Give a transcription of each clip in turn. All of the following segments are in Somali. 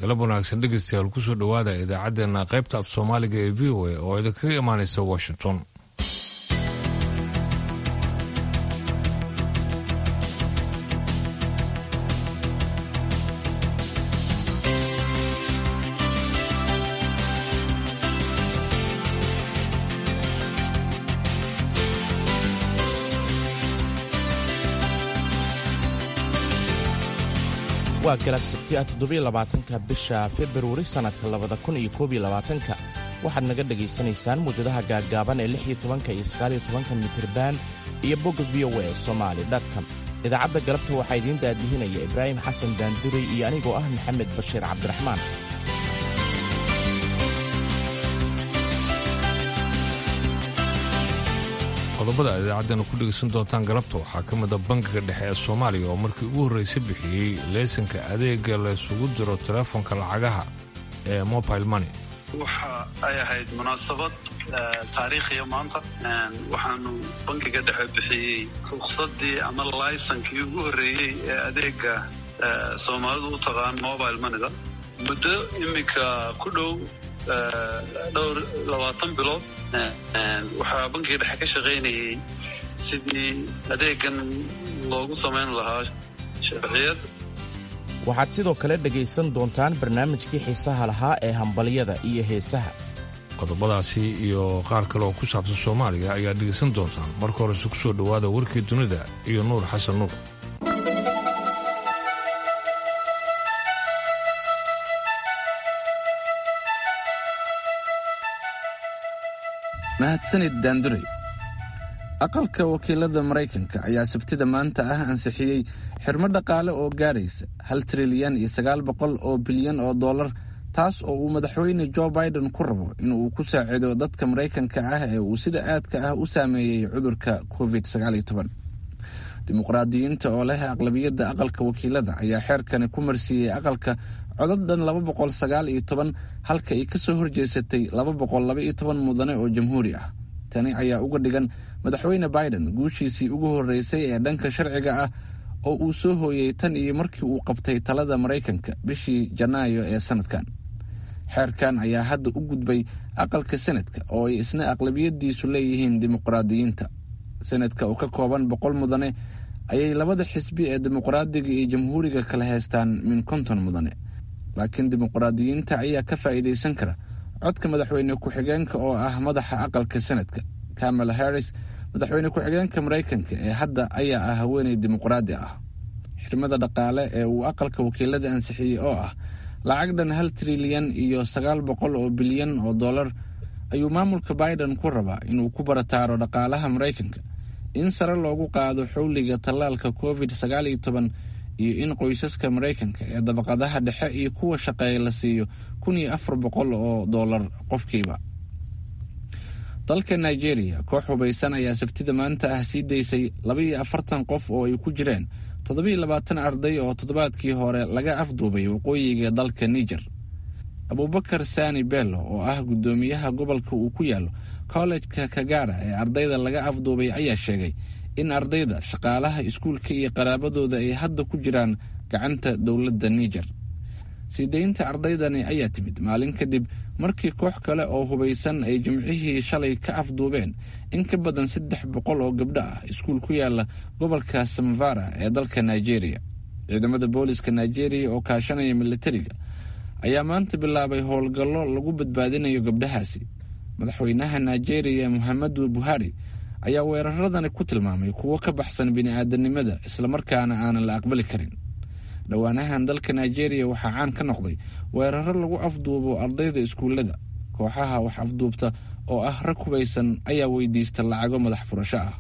galab wanaagsan dhegeystayaal kusoo dhowaada idaacaddeenna qaybta af soomaaliga ee v o a oo idinkaga imaanaysa washington. waa galab sabti 7 bisha Februari sanadka 2021 waxaad naga dhageysanaysaan muujadaha gaagaaban ee 16 iyo 19 mitirban iyo bogga VOA Somali.com. idaacadda galabta waxaa idiin daadihinaya Ibraahim Xasan Daanduri iyo anigoo ah Maxamed Bashiir Cabdiraxmaan. qodobada idaacaddan ku dhegeysan doontaan galabta waxaa ka mid ah bangiga dhexe ee Soomaaliya oo markii ugu horreysay bixiyey laysanka adeega la isugu diro telefoonka lacagaha ee mobile money. waxa ay ahayd munaasabad taariikhiya maanta waxaanu bangiga dhexe bixiyey ruqsadii ama laysankii ugu horreeyey ee adeega Soomaalidu u taqaan mobile moneyda muddo imika ku dhow dhowr 20 bilood waxaa bangiga dhexe ka shaqaynayay sidii adeegan loogu samayn lahaa sharciyad. waxaad sidoo kale dhegaysan doontaan barnaamijkii xiisaha lahaa ee hambalyada iyo heesaha. qodobadaasi iyo qaar kale oo ku saabsan Soomaaliya ayaa dhegaysan doontaan. marka hore ku soo dhowaada warkii dunida iyo Nuur Xasan Nuur. mahadsanid Daanduri. aqalka wakiilada Mareykanka ayaa sabtida maanta ah ansixiyey xirmo dhaqaale oo gaaraysa 1 trilyan iyo 900 oo bilyan oo dollar, taas oo uu madaxweyne Joe Biden ku rabo inuu ku saacido dadka Mareykanka ah ee uu sida aadka ah u saameeyay cudurka COVID-19. dimuqraadiyiinta oo leh aqlabiyadda aqalka wakiilada ayaa xeerkani ku marsiiyey aqalka codad dhan 219 halka ay ka soo horjeesatay 212 mudane oo jamhuuri ah. tani ayaa uga dhigan madaxweyne Biden guushiisii ugu horeysay ee dhanka sharciga ah oo uu soo hooyay tan iyo markii uu qabtay talada Mareykanka bishii Janaayo ee sanadkan. xeerkan ayaa hadda u gudbay aqalka Senatka oo ay isna aqlabiyadiisu leeyihiin dimuqraadiyiinta. Senatka oo ka kooban 100 mudane ayay labada xisbi ee dimuqraadiga iyo jamhuuriga kala haystaan min 50 mudane, laakiin dimuqraadiyiinta ayaa ka faa'iideysan kara codka madaxweyne ku-xigeenka oo ah madaxa aqalka Senatka Kamala Harris. madaxweyne ku-xigeenka Mareykanka ee hadda ayaa ah haweeney dimuqraadi ah. xirmada dhaqaale ee uu aqalka wakiilada ansixiyey oo ah lacag dhan 1 trilyan iyo 900 oo bilyan oo dollar ayuu maamulka Biden ku rabaa inuu ku barataaro dhaqaalaha Mareykanka, in sare loogu qaado xawliga tallaalka COVID-19 iyo in qoysaska Mareykanka ee dabaqadaha dhexe iyo kuwa shaqeeya la siiyo 1,400 oo dollar qofkiiba. dalka Nigeria, koox hubaysan ayaa sabtida maanta ah sii daysay 42 qof oo ay ku jireen 27 arday oo toddobaadkii hore laga afduubay waqooyiga dalka Niger. Abubakar Sani Bello oo ah gudoomiyaha gobolka uu ku yaalo College-ka Kagara ee ardayda laga afduubay ayaa sheegay in ardayda, shaqaalaha iskuulka iyo qaraabadooda ay hadda ku jiraan gacanta dowladda Niger. siideynta ardaydani ayaa timid maalin kadib markii koox kale oo hubaysan ay jimcihii shalay ka afduubeen in ka badan 300 oo gabdho ah iskuul ku yaala gobolka Samvara ee dalka Nigeria. ciidamada booliska Nigeria oo kaashanaya militariga ayaa maanta bilaabay howlgallo lagu badbaadinayo gabdhahaasi. madaxweynaha Nigeria Muhammadu Buhari ayaa weeraradani ku tilmaamay kuwo ka baxsan bini'aadanimada isla markaana aan la aqbali karin. dhawaanahan dalka Nigeria waxaa caan ka noqday weeraro lagu afduubo ardayda iskuulada. kooxaha wax afduubta oo ah rag hubaysan ayaa weydiista lacago madax furasho ah.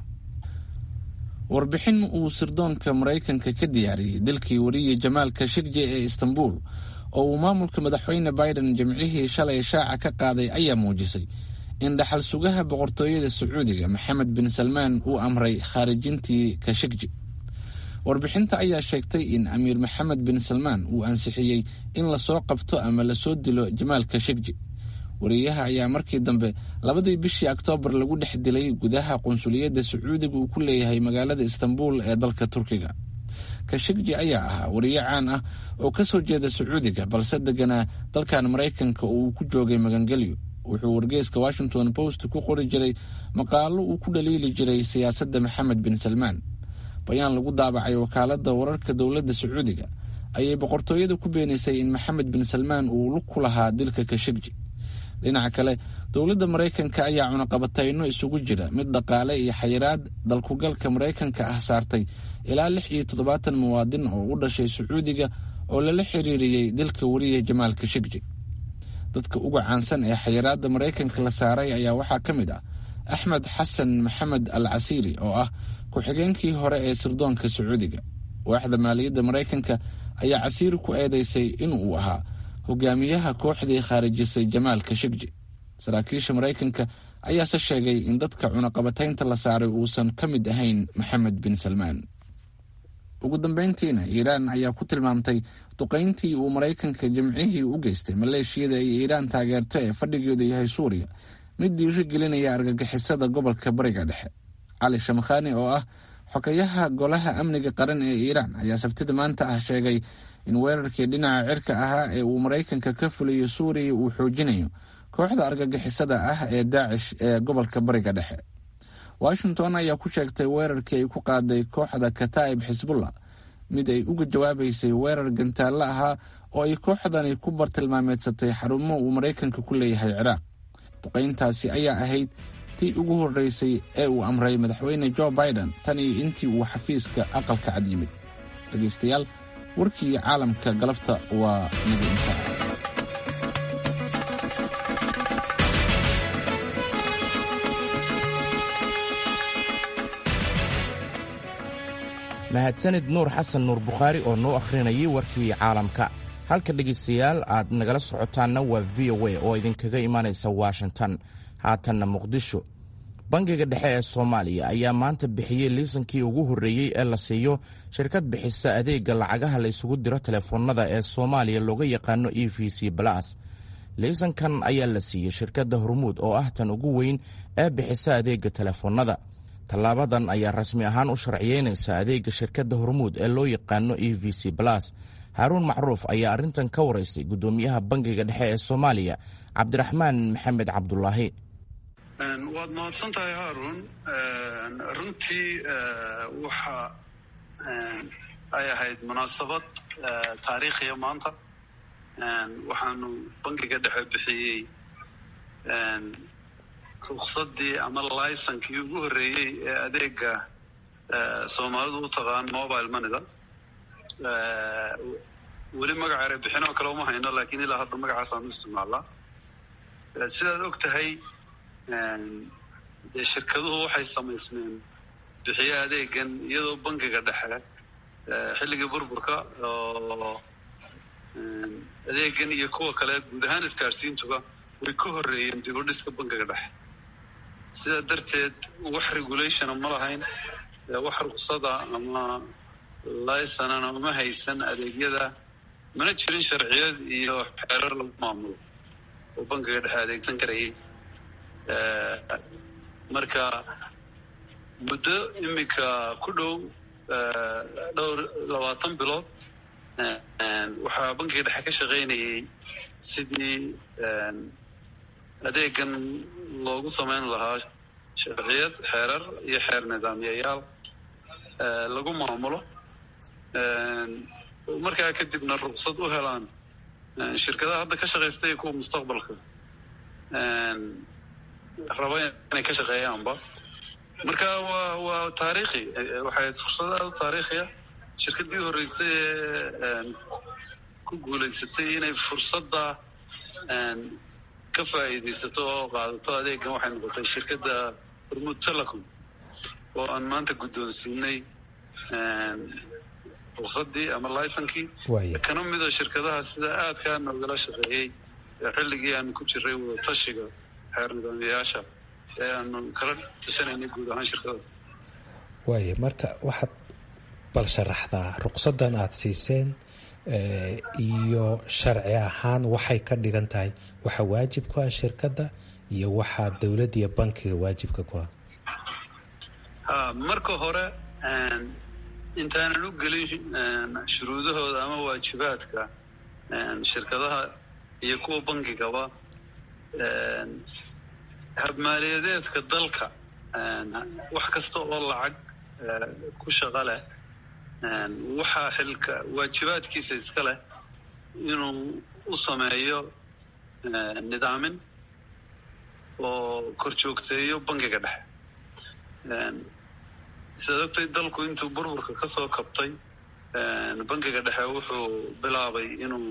warbixin uu sirdoonka Mareykanka ka diyaariyey dalkii wariye Jamal Khashoggi ee Istanbul oo uu maamulka madaxweyne Biden jimcihii shalay shaaca ka qaaday ayaa muujisay in dhaxal sugaha boqortooyada Sacuudiga Mohammed bin Salman uu amray khaarijintii Khashoggi. warbixinta ayaa sheegtay in Amiir Mohammed bin Salman uu ansixiyey in la soo qabto ama la soo dilo Jamal Khashoggi. wariyaha ayaa markii dambe 2 bishii Oktoobar lagu dhex dilay gudaha qunsuliyadda Sacuudiga uu ku leeyahay magaalada Istanbul ee dalka Turkiga. kashigji ayaa ahaa wariye caan ah oo ka soo jeeda sacuudiga balse deganaa dalkan maraykanka oo uu ku joogay magangelyo. wuxuu wargeyska Washington Post ku qori jiray maqaalo uu ku dhaliili jiray siyaasadda Maxamed bin Salmaan. bayaan lagu daabacay wakaaladda wararka dowladda Sacuudiga ayay boqortooyada ku beenisay in Maxamed bin Salmaan uu lug ku lahaa dilka Kashigji. dhinaca kale dowladda Maraykanka ayaa cunaqabatayno isugu jira mid dhaqaale iyo xayiraad dalkugalka Maraykanka ah saartay ilaa 76 muwaadin oo u dhashay Sacuudiga oo lala xiriiriyay dilka wariye Jamaal Kashigji. dadka ugu caansan ee xayiraadda Maraykanka la saaray ayaa waxaa ka mid ah Axmed Xasan Maxamed Al-Casiiri oo ah ku-xigeenkii hore ee sirdoonka Sacuudiga. waaxda maaliyadda Maraykanka ayaa Casiiri ku eedeysay inuu ahaa hogaamiyaha kooxdii khaarijisay Jamaal Kashigji. saraakiisha Maraykanka ayaase sheegay in dadka cunaqabataynta la saaray uusan ka mid ahayn Maxamed bin Salmaan. ugu dambeyntiina Iiraan ayaa ku tilmaamtay duqayntii uu Maraykanka jimcihii u geystay maleeshiyada ay Iiraan taageerto ee fadhigoodu yahay Suuriya mid dhiirigelinaya argagixisada gobolka Bariga Dhexe. Cali Shamakhani oo ah xogayaha golaha amniga qaran ee Iiraan ayaa sabtida maanta ah sheegay in weerarkii dhinaca cirka ahaa ee uu Maraykanka ka fuliyo Suuriya uu xoojinayo kooxda argagixisada ah ee Daacish ee gobolka Bariga Dhexe. Washington ayaa ku sheegtay weerarkii ay ku qaaday kooxda Kataib Xisbullah mid ay uga jawaabaysay weerar gantaale ahaa oo ay kooxdani ku bartilmaameedsatay xarumo uu Maraykanka ku leeyahay Ciraaq. duqayntaasi ayaa ahayd tii ugu horreysay ee uu amray madaxweyne Joe Biden tan iyo intii uu xafiiska aqalka cad yimid. dhegaystayaal warkii caalamka galabta waa naga intaa. mahadsanid nuur xasan nuur bukhaari oo noo akhrinayay warkii caalamka. halka dhegaystayaal aad nagala socotaanna waa VOA oo idinkaga imanaysa Washington. haatanna Muqdisho. bangiga dhexe ee Soomaaliya ayaa maanta bixiyey liisankii ugu horreeyey ee la siiyo shirkad bixisa adeega lacagaha la isugu diro telefoonada ee Soomaaliya looga yaqaano EVC Plus. liisankan ayaa la siiyey shirkadda Hormuud oo ah tan ugu weyn ee bixisa adeega telefoonada. tallaabadan ayaa rasmi ahaan u sharciyeynaysa adeega shirkadda Hormuud ee loo yaqaano EVC Plus. Haaruun Macruuf ayaa arrintan ka waraystay gudoomiyaha bangiga dhexe ee Soomaaliya Cabdiraxmaan Maxamed Cabdulaahi. waad mahadsantahay Haaruun. runtii waxa ay ahayd munaasabad taariikhiya maanta. waxaanu bangiga dhexe bixiyey ruqsadii ama laysankii ugu horreeyey ee adeega Soomaalidu u taqaan mobile moneyda. weli magaca erebixinoo kale uma hayno laakiin ilaa hadda magacaasaan u isticmaalaa. sidaad og tahay dee shirkaduhu waxay samaysmeen bixiya adeegan iyadoo bangiga dhexe xilligii burburka oo adeegan iyo kuwa kale guud ahaan isgaarsiintuba way ka horreeyeen dib u dhiska bangiga dhexe. sidaa darteed wax regulationa ma lahayn, wax ruqsada ama laysanana uma haysan adeegyada, mana jirin sharciyad iyo xeerar lagu maamulo oo bangiga dhexe adeegsan karayay. marka muddo iminka ku dhow dhowr 20 bilood waxaa bangiga dhexe ka shaqaynayay sidii adeegan loogu samayn lahaa sharciyad, xeerar iyo xeer nidaamyayaal lagu maamulo. markaa kadibna ruqsad u helaan shirkadaha hadda ka shaqaystay kuwa mustaqbalka raba inay ka shaqeeyaanba. marka waa taariikhi, waxay fursad aad u taariikhiya. shirkaddii horreysay ee ku guulaysatay inay fursadda ka faa'iidaysato oo qaadato adeegan waxay noqotay shirkadda Hormuud Telecom oo aan maanta guddoonsiinay ruqsaddii ama laysankii. kana mida shirkadaha sida aadkaa noogala shaqeeyey xilligii aanu ku jiray wadatashiga xeer nidaamyayaasha ee aanu kala tashanaynay guud ahaan shirkada. waaye marka waxaad bal sharaxdaa ruqsaddan aad siiseen iyo sharci ahaan waxay ka dhigan tahay, waxa waajib ku ah shirkadda iyo waxaa dowladda iyo bankiga waajibka ku ah. marka hore intaanan u gelin shuruudahooda ama waajibaadka shirkadaha iyo kuwa bangigaba habmaaliyadeedka dalka wax kasta oo lacag ku shaqo leh waxaa xilka waajibaadkiisa iska leh inuu u sameeyo nidaamin oo kor joogteeyo bangiga dhexe. sidaad ogtay dalku intuu burburka ka soo kabtay bangiga dhexe wuxuu bilaabay inuu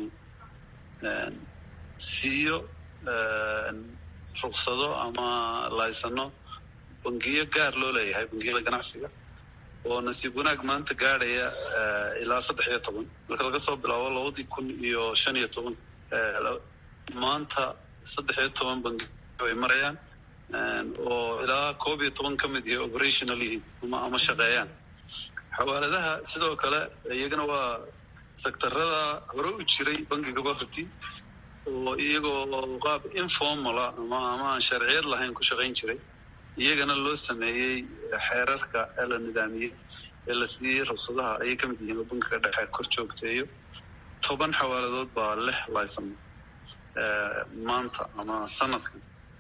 siiyo ruqsado ama laysano bangiyo gaar loo leeyahay, bangiyada ganacsiga, oo nasiib wanaag maanta gaadhaya ilaa 13 marka laga soo bilaabo 2015 maanta 13 bangi ay marayaan oo ilaa 11 ka mid yahay operational ama shaqeeyaan. xawaaladaha sidoo kale iyagana waa sektarada hore u jiray bangiga horti oo iyagoo qaab informal ama aan sharciyad lahayn ku shaqayn jiray, iyagana loo sameeyey xeerarka ee la nidaamiyey ee la siiyey ruqsadaha ayay ka mid yihiin oo bangiga dhexe kor joogteeyo. 10 xawaaladood baa leh laysan maanta ama sanadkan.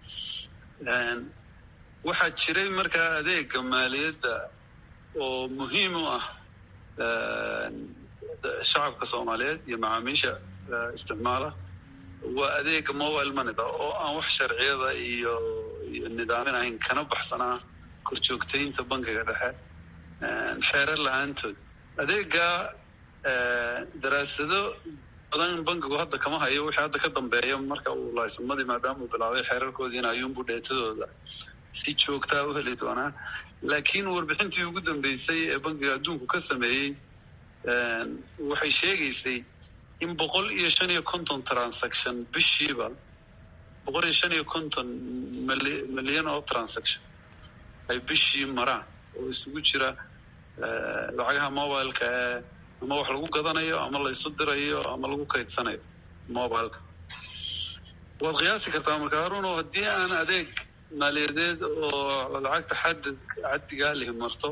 waxaa jiray markaa adeega maaliyadda oo muhiim u ah shacabka Soomaaliyeed iyo macaamiisha isticmaala, waa adeega mobile money oo aan wax sharciyada iyo nidaamin ahayn, kana baxsanaa kor joogteynta bangiga dhexe xeerar la-aantood. adeega daraasado badan bangigu hadda kama hayo wixii hadda ka dambeeya marka uu laysanmadii maadaama uu bilaabay xeerarkoodiina ayuunbu dheetadooda si joogtaa u heli doonaa. laakiin warbixintii ugu dambeysay ee bangiga adduunku ka sameeyey waxay sheegaysay in 155 transaction bishiiba 155 milyan oo transaction ay bishii maraan oo isugu jira lacagaha mobileka ama wax lagu gadanayo ama la isu dirayo ama lagu kaydsanayo mobileka. waad qiyaasi kartaa marka Haruun, oo haddii aan adeeg maaliyadeed oo lacagta xaddigaa lihi marto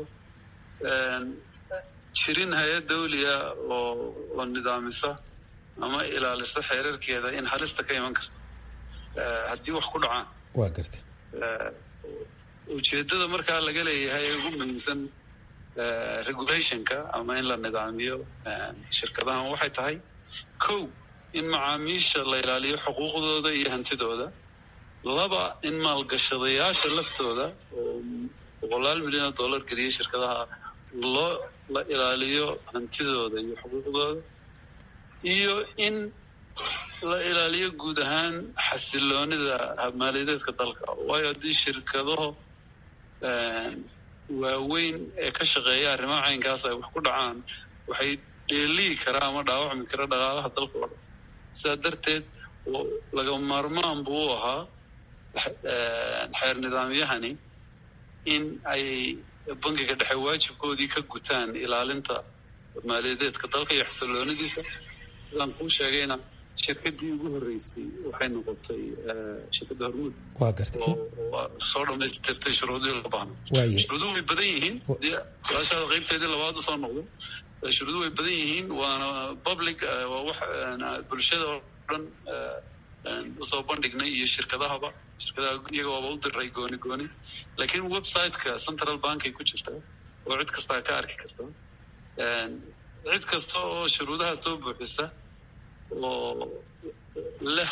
jirin hay-ad dawliya oo nidaamisa ama ilaalisa xeerarkeeda in halista ka iman karto haddii wax ku dhacaan. waa gartay ujeedada markaa laga leeyahay ugu muhiimsan regulationka ama in la nidaamiyo shirkadahan waxay tahay 1 in macaamiisha la ilaaliyo xuquuqdooda iyo hantidooda, 2 in maalgashadayaasha laftooda oo $100 milyan geliya shirkadaha la ilaaliyo hantidooda iyo xuquuqdooda, iyo in la ilaaliyo guud ahaan xasiloonida maaliyadeedka dalka. waayo haddii shirkadaho waaweyn ee ka shaqeeya arrimaha caynkaas ay wax ku dhacaan waxay dheelii karaa ama dhaawacmi kara dhaqaalaha dalka oo dhan. sidaa darteed laga maarmaan buu u ahaa xeer nidaamyahani in ay bangiga dhexe waajibkoodii ka gutaan ilaalinta maaliyadeedka dalka iyo xasiloonidiisa. sidaan kuu sheegayna shirkadii ugu horeysay waxay noqotay shirkadda Hormuud. waa gartay oo soo dhamaystirtay shuruudihii loo baahnaa. shuruuduhu way badan yihiin. su-aashaada qaybteedii labaad usoo noqdo. shuruuduhu way badan yihiin, waana public, waa wax bulshada oo dhan usoo bandhignay iyo shirkadaha iyaga waaba u diray gooni. laakiin website-ka Central Bank ay ku jirtaa oo cid kastaa ka arki karta. cid kasta oo shuruudaha soo buuxisa oo leh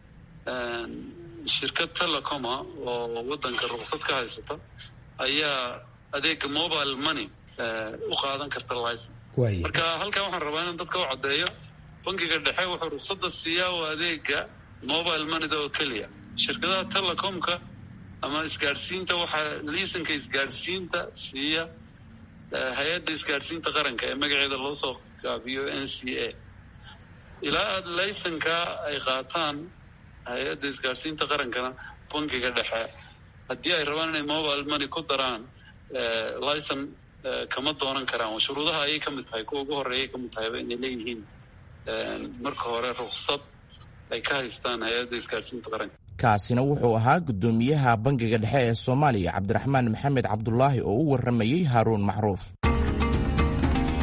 shirkad telecoma oo wadanka ruqsad ka haysata ayaa adeega mobile money u qaadan karta license. marka halkan waxaan rabaa inaan dadka u caddeeyo, bangiga dhexe wuxuu ruqsadda siiyaa waa adeega mobile moneyda oo keliya. shirkadaha telecomka ama isgaadhsiinta waxaa liisanka isgaadhsiinta siiya hay-adda isgaadhsiinta qaranka ee magaceeda loo soo gaabiyo NCA. ilaa aad laysanka ay qaataan hay-adda isgaadhsiinta qarankana bangiga dhexe haddii ay rabaan inay mobile money ku daraan licen kama doonan karaan. shuruudaha ayay ka mid tahay, kuwa ugu horeeyay ka mid tahayba inay leeyihiin marka hore ruqsad ay ka haystaan hay-adda isgaadhsiinta qaranka. kaasina wuxuu ahaa guddoomiyaha bangiga dhexe ee Soomaaliya Cabdiraxmaan Maxamed Cabdulaahi oo u waramayay Haruun Macruuf.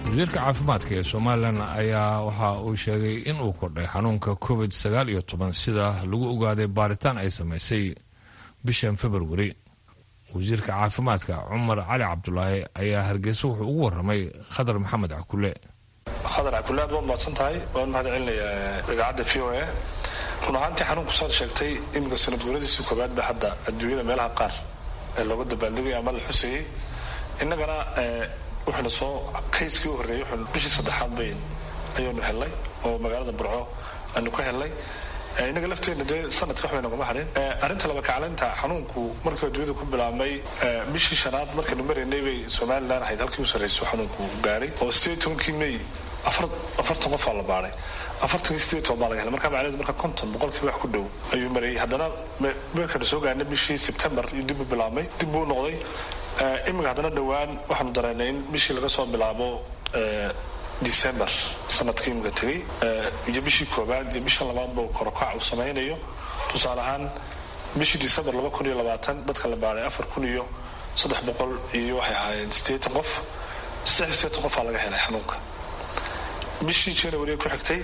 wasiirka caafimaadka ee somalilan ayaa waxa uu sheegay in uu kordhay xanuunka covid-19 sida lagu ogaaday baaritaan ay samaysay bishan februari. wasiirka caafimaadka cumar cali cabdulaahi ayaa hargeysa wuxuu ugu waramay khadar maxamed cakule. khadar cakule aad baad mahadsan tahay. waan mahad celinayaa idaacadda v o a. run ahaantii xanuunku saad sheegtay iminka sanad guuradiisii koobaad ba hadda adduunyada meelaha qaar ee looga dabaaldegay ama la xusayey. innagana wuxuuna soo kayskii u horreeyey bishii saddexaad bay ayaynu helnay oo magaalada burco aanu ka helnay. innaga lafteenna dee sanadka wax bay nogama harin. arrinta laba kaclaynta xanuunku markii adduunyada ku bilaabmay bishii shanaad markaynu maraynay bay somalilan ahayd halkii u sarrayso xanuunku gaaray oo 18 May 40 qof la baaray. 48 baa laga helay. marka macnaheedu marka 50 boqolkiiba wax ku dhow ayuu marayay. haddana markaynu soo gaarnay bishii September iyo dib u bilaabmay dib u noqday. imika haddana dhowaan waxaanu dareennay in bishii laga soo bilaabo December sanadkii imika tegay iyo bishii koobaad iyo bisha labaadba korokac uu samaynayo. tusaale ahaan bishii December 2020 dadka la baaray 4,300 iyo waxay ahaayeen 80 qof. 80 qof laga helay xanuunka. bishii January ku xigtay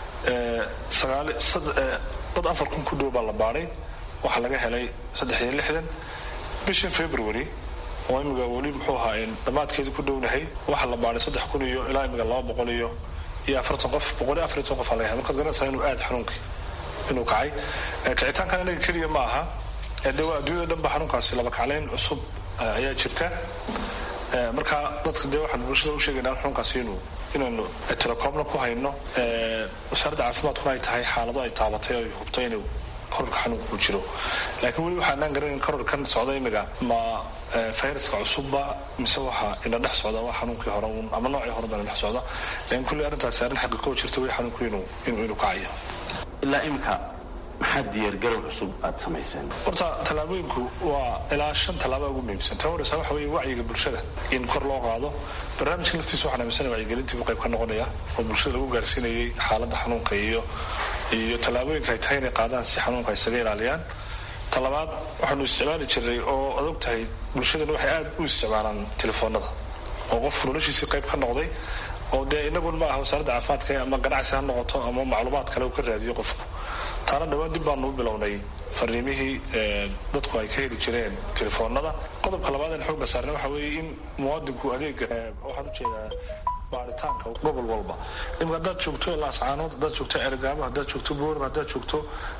dad 4,000 ku dhow baa la baaray waxa laga helay 63. bishii February oo imika weli muxuu ahaa dhammaadkeeda ku dhownahay waxa la baaray 3,000 iyo ilaa imika 200 iyo 40 qof 140 qof laga helay. markaad garanaysaa inuu aad xanuunkii inuu kacay. kicitaankan inaga keliya ma aha waa adduunyada dhanba xanuunkaasi laba kaclayn cusub ayaa jirta. marka dadka dee waxaan bulshada u sheegaynaa xanuunkaasi inaanu telekoomna ku hayno. wasaaradda caafimaadkuna ay tahay xaalado ay taabatay oo hubto inuu kororka xanuunka ku jiro. laakiin weli waxaanaan garanin kororkan socda imiga ma fayraska cusubba mise waxa ina dhex socda waa xanuunkii hore ama noocii hore baa dhex socda. laakiin kulli arrintaasi arrin xaqiiqo jirta way xanuunku inuu kacayo. ilaa imika maxaa diyaargarow cusub aad samayseen? horta tallaabooyinku waa ilaa 5 tallaabo ugu muhiimsan. ta horeysa waxa weeye wacyiga bulshada in kor loo qaado. barnaamijka laftiisa waxaan aaminsanay wacyigelintii uu qayb ka noqonaya oo bulshada lagu gaarsiinayay xaaladda xanuunka iyo tallaabooyinka ay tahay inay qaadaan si xanuunka ay isaga ilaaliyaan. talabaad waxaanu isticmaali jiray oo aad og tahay bulshadana waxay aad u isticmaalaan telefoonada oo qofku noloshiisii qayb ka noqday oo dee inagun ma aha wasaaradda caafimaadka ama ganacsi ha noqoto ama macluumaad kale uu ka raadiyo qofku. taana dhawaan dib baanu u bilownay fariimihii dadku ay ka heli jireen telefoonada. qodobka labaad ee xoogga saarna waxa weeye in muwaadinku adeega waxaan u jeedaa baaritaanka gobol walba. imika haddaad joogto laascaanood, haddaad joogto ergaamo, haddaad joogto buuram, haddaad joogto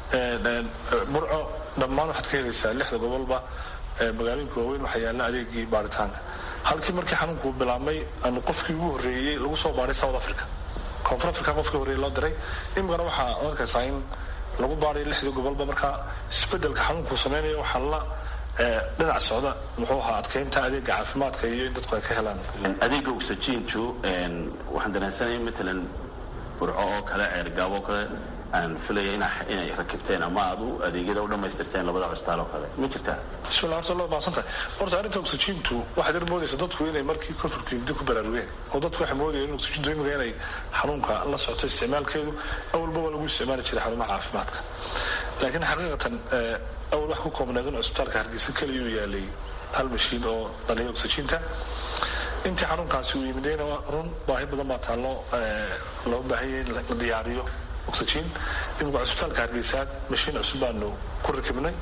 burco, dhammaan waxaad ka helaysaa 6 gobolba magaalooyinka waaweyn waxaa yaalla adeegii baaritaanka. halkii markii xanuunku bilaabmay aanu qofkii ugu horreeyey lagu soo baaray South Africa, koonfur Africa qofkii horreeyey loo diray. imikana waxaa arkaysaa in lagu baaray 6 gobolba. marka isbedelka xanuunku samaynayo waxaa la dhinac socda muxuu ahaa adkeynta adeega caafimaadka iyo in dadku ay ka helaan adeega oxygen-tu. waxaan dareensanaya matalan burco oo kale ceergaabo oo kale aan filaya inay rakibteen ama aad u adeegyada u dhammaystirteen labada cusbitaal oo kale ma jirtaa? bismillah horta loo maasantahay. horta arrinta oxygen-tu waxaad yar moodaysaa dadku inay markii koonfurku yimid ku baraarugeen oo dadku waxay moodayeen in oxygen-tu imika inay xanuunka la socoto isticmaalkeedu awalba waa lagu isticmaali jiray xarumaha caafimaadka. laakiin xaqiiqatan awal wax ku koobnayd in cusbitaalka Hargeysa kaliya uu yaalay hal mashiin oo dhaliya oxygen-ta. intii xanuunkaasi uu yimidayna run baahi badan baa taallo loo baahanyay in la diyaariyo oxygen. imika cusbitaalka Hargeysa mashiin cusub baanu ku rakibnay.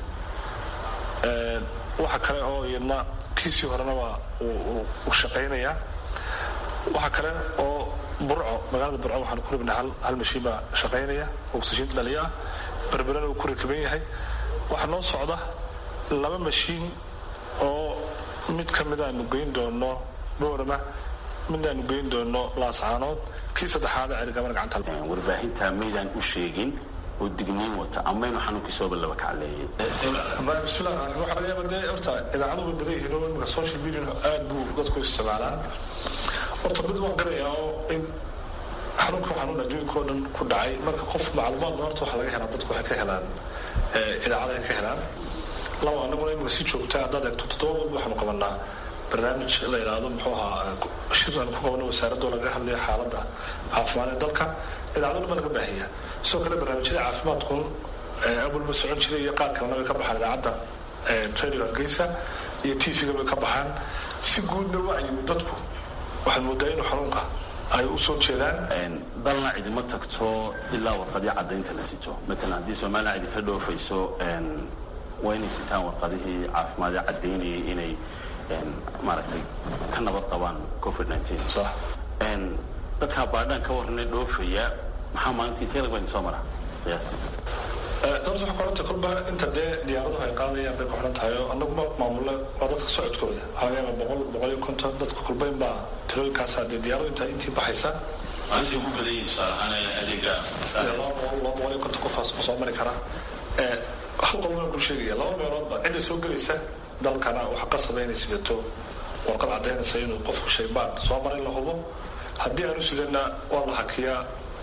waxa kale oo iyadna kiisii horena waa uu shaqaynayaa. waxa kale oo burco magaalada burco waxaanu ku rabnay hal mashiin baa shaqaynaya oxygen dhaliya berberana uu ku rakiban yahay. waxaa noo socda 2 mashiin oo mid ka mid aanu geyn doono boorama, mid aanu geyn doono laascaanood, kii saddexaad ergamana gacanta. warbaahinta maydaan u sheegin oo digniin wata ama inuu xanuunkii soo laba kacleeyay. bismillah waxa laga yaabaa horta idaacadu way badan yihiin oo imika social media aad buu dadku isticmaalaan. horta mid waan garayaa oo in xanuun adduunka oo dhan ku dhacay. marka qof macluumaad horta waxa laga helaa dadku waxay ka helaan idaacadaha ka helaan. laba anaguna imika si joogta haddaad eegto 7 walba waxaanu qabanaa barnaamij la yidhaahdo muxuu ahaa shir aan ku qabano wasaaradoo laga hadlaya xaaladda caafimaad ee dalka. idaacado dhan baa laga baahiyaa. sidoo kale barnaamijyada caafimaadkun awalba socon jiray iyo qaar kalena way ka baxaan idaacadda radio Hargeysa iyo TV-ga way ka baxaan. si guudna wacyigu dadku waxaad moodaa inuu xanuunka ay u soo jeedaan. dalna cidima tagto ilaa warqadii caddaynta la sito. matalan haddii Soomaaliya cidi ka dhoofayso waa inay sitaan warqadihii caafimaad ee caddaynayay inay maaragtay ka nabad qabaan COVID-19. sax dadkaa baadhaan ka warranay dhoofaya maxaa maalintii telegram soo mara qiyaastii dadka xorta kulba inta diyaaradaha ay qaadayaan bay ku xiran tahay oo anaguma maamulo waa dadka socodkooda haweenka 150 dadka kulbayn baa tirooyinkaas hadii diyaaradu intii baxaysa maalintii ugu badan yihiin saarahan adeega loo konto qofaas soo mari kara hal qolna ku sheegaya laba meeloodba cid soo galaysa dalkana waxa qasabaynay sidato warqad cadaynaysa inuu qofku shaybaad soo maray la hubo haddii aanu sidana waa la hakiyaa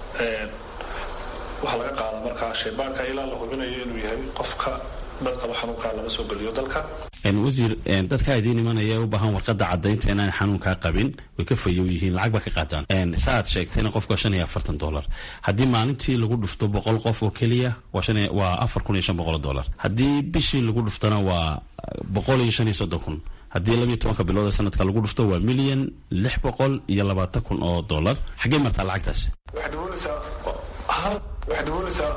waxa laga qaada markaa shaybaadka ilaa la hubinayo inuu yahay qofka dadka xanuunka laga soo geliyo dalka. wasiir dadka idiin imanaya u baahan warqadda caddaynta inaan xanuunkaa qabin way ka fayow yihiin lacag ba ka qaataan saaad sheegtayna qofka $45 haddii maalintii lagu dhufto 100 qof oo keliya waa $4,500 haddii bishii lagu dhuftana waa $135,000 haddii 12 bilooda sanadka lagu dhufto waa $1,620,000 xagee martaa lacagtaasi waxaad doonaysaa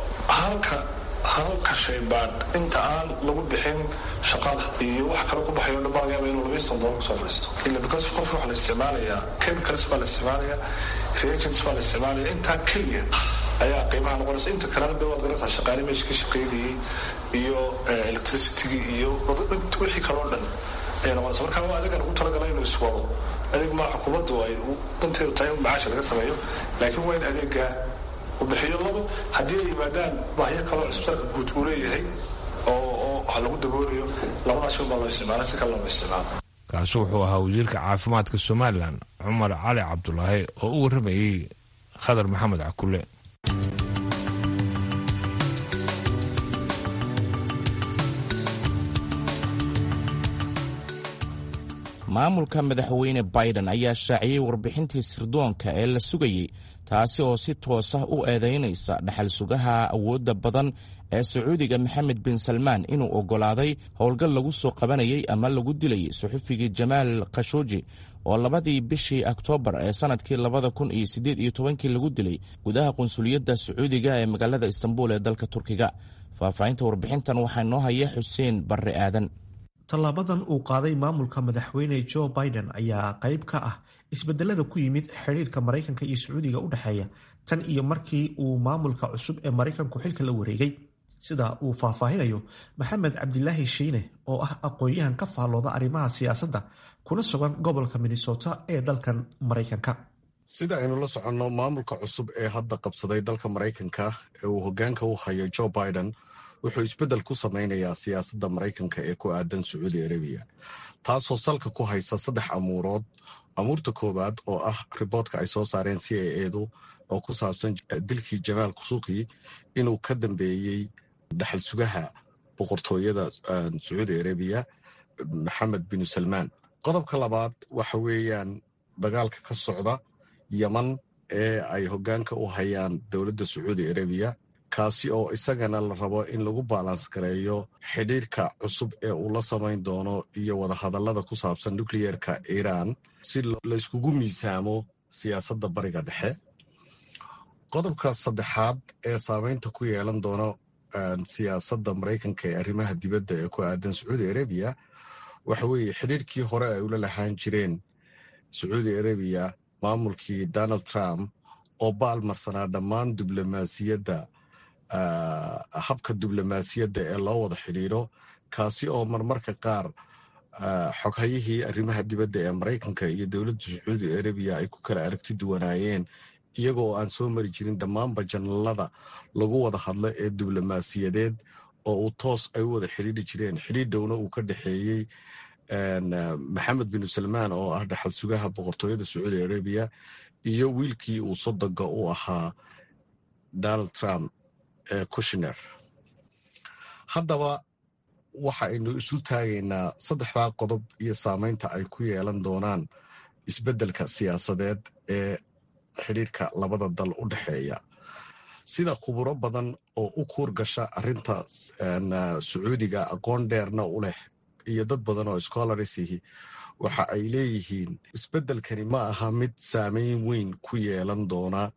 halka shaybaad inta aan lagu bixin shaqada iyo wax kale ku baxayo dhammaan laga yaaba inuu $20 kusoo fadhiisto ila because qof waxa la isticmaalayaa chemicals baa la isticmaalayaa reagents baa la isticmaalayaa intaa keliya ayaa qiimaha noqonaysa inta kalena dawaad garanaysaa shaqaale meesha ka shaqeynayay iyo electricity iyo wixii kale oo dhan ayaa noqonaysa marka waa adigan ugu talagalay inuu iswado adeeg ma xukuumaddu ay danteedu tahay in macaash laga sameeyo laakiin waa in adeega وبحيو الله هدي يمادان وهي كلام إسبتك بتقوليه هي أو حلقوا دبوريو لما نشوف الله استعماله سكلا استعماله. kaasi wuxuu ahaa wasiirka caafimaadka Somaliland Cumar Cali Cabdullaahi oo u warramayay Khadar Maxamed Cakulle. maamulka madaxweyne Biden ayaa shaaciyay warbixintii sirdoonka ee la sugayay taasi oo si toos ah u eedeynaysa dhaxal sugaha awoodda badan ee Sacuudiga Maxamed bin Salmaan inuu ogolaaday howlgal lagu soo qabanayay ama lagu dilay suxufigii Jamaal Khashoggi oo labadii bishii Oktoobar ee sanadkii 2018 lagu dilay gudaha qunsuliyadda Sacuudiga ee magaalada Istanbul ee dalka Turkiga. Faahfaahinta warbixintan waxaa noo haya Xuseen Barre Aadan. tallaabadan uu qaaday maamulka madaxweyne Joe Biden ayaa qayb ka ah isbedelada ku yimid xiriirka Mareykanka iyo Sacuudiga u dhaxeeya tan iyo markii uu maamulka cusub ee Mareykanku xilka la wareegay sida uu faahfaahinayo Maxamed Cabdilaahi Shiine oo ah aqoon-yahan ka faallooda arrimaha siyaasadda kuna sugan gobolka Minnesota ee dalkan Mareykanka. sida aynu la soconno maamulka cusub ee hadda qabsaday dalka Mareykanka ee uu hoggaanka u hayo Joe Biden wuxuu isbeddel ku sameynayaa siyaasadda Mareykanka ee ku aadan Sacuudi Arabiya taasoo salka ku haysa 3 amuurood. amuurta koowaad oo ah riboodka ay soo saareen CIA-du oo ku saabsan dilkii Jamaal Khashoggi inuu ka dambeeyey dhaxal sugaha boqortooyada Sacuudi Arabiya Maxamed bin Salmaan. qodobka labaad waxa weeyaan dagaalka ka socda Yemen ee ay hoggaanka u hayaan dowladda Sacuudi Arabiya kaasi oo isagana la rabo in lagu balans gareeyo xidhiirka cusub ee uu la samayn doono iyo wada hadallada ku saabsan nuclearka Iran si la iskugu miisaamo siyaasadda bariga dhexe. qodobka saddexaad ee saameynta ku yeelan doono siyaasadda Mareykanka ee arrimaha dibadda ee ku aadan Sacuudi Arabiya waxa weeye xidhiirkii hore ay ula lahaan jireen Sacuudi Arabiya maamulkii Donald Trump oo baalmarsanaa dhammaan diblomaasiyadda habka diblomaasiyadda ee loo wada xidhiidho kaasi oo marmarka qaar xoghayihii arrimaha dibadda ee Mareykanka iyo dowladda Sacuudi Arabiya ay ku kala aragti duwanaayeen iyagoo aan soo mari jirin dhammaanba janalada lagu wada hadlo ee diblomaasiyadeed oo uu toos ay u wada xidhiidhi jireen. xidhiidhowna uu ka dhexeeyey Maxamed bin Salmaan oo ah dhaxal sugaha boqortooyada Sacuudi Arabiya iyo wiilkii uu sodoga u ahaa Donald Trump Kushner. haddaba waxaynu isu taagaynaa 3 qodob iyo saameynta ay ku yeelan doonaan isbeddelka siyaasadeed ee xidhiirka labada dal u dhexeeya. sida khuburo badan oo u kuur gasha arrinta Sacuudiga aqoon dheerna u leh iyo dad badan oo scholars ihi waxa ay leeyihiin isbeddelkani ma aha mid saameyn weyn ku yeelan doona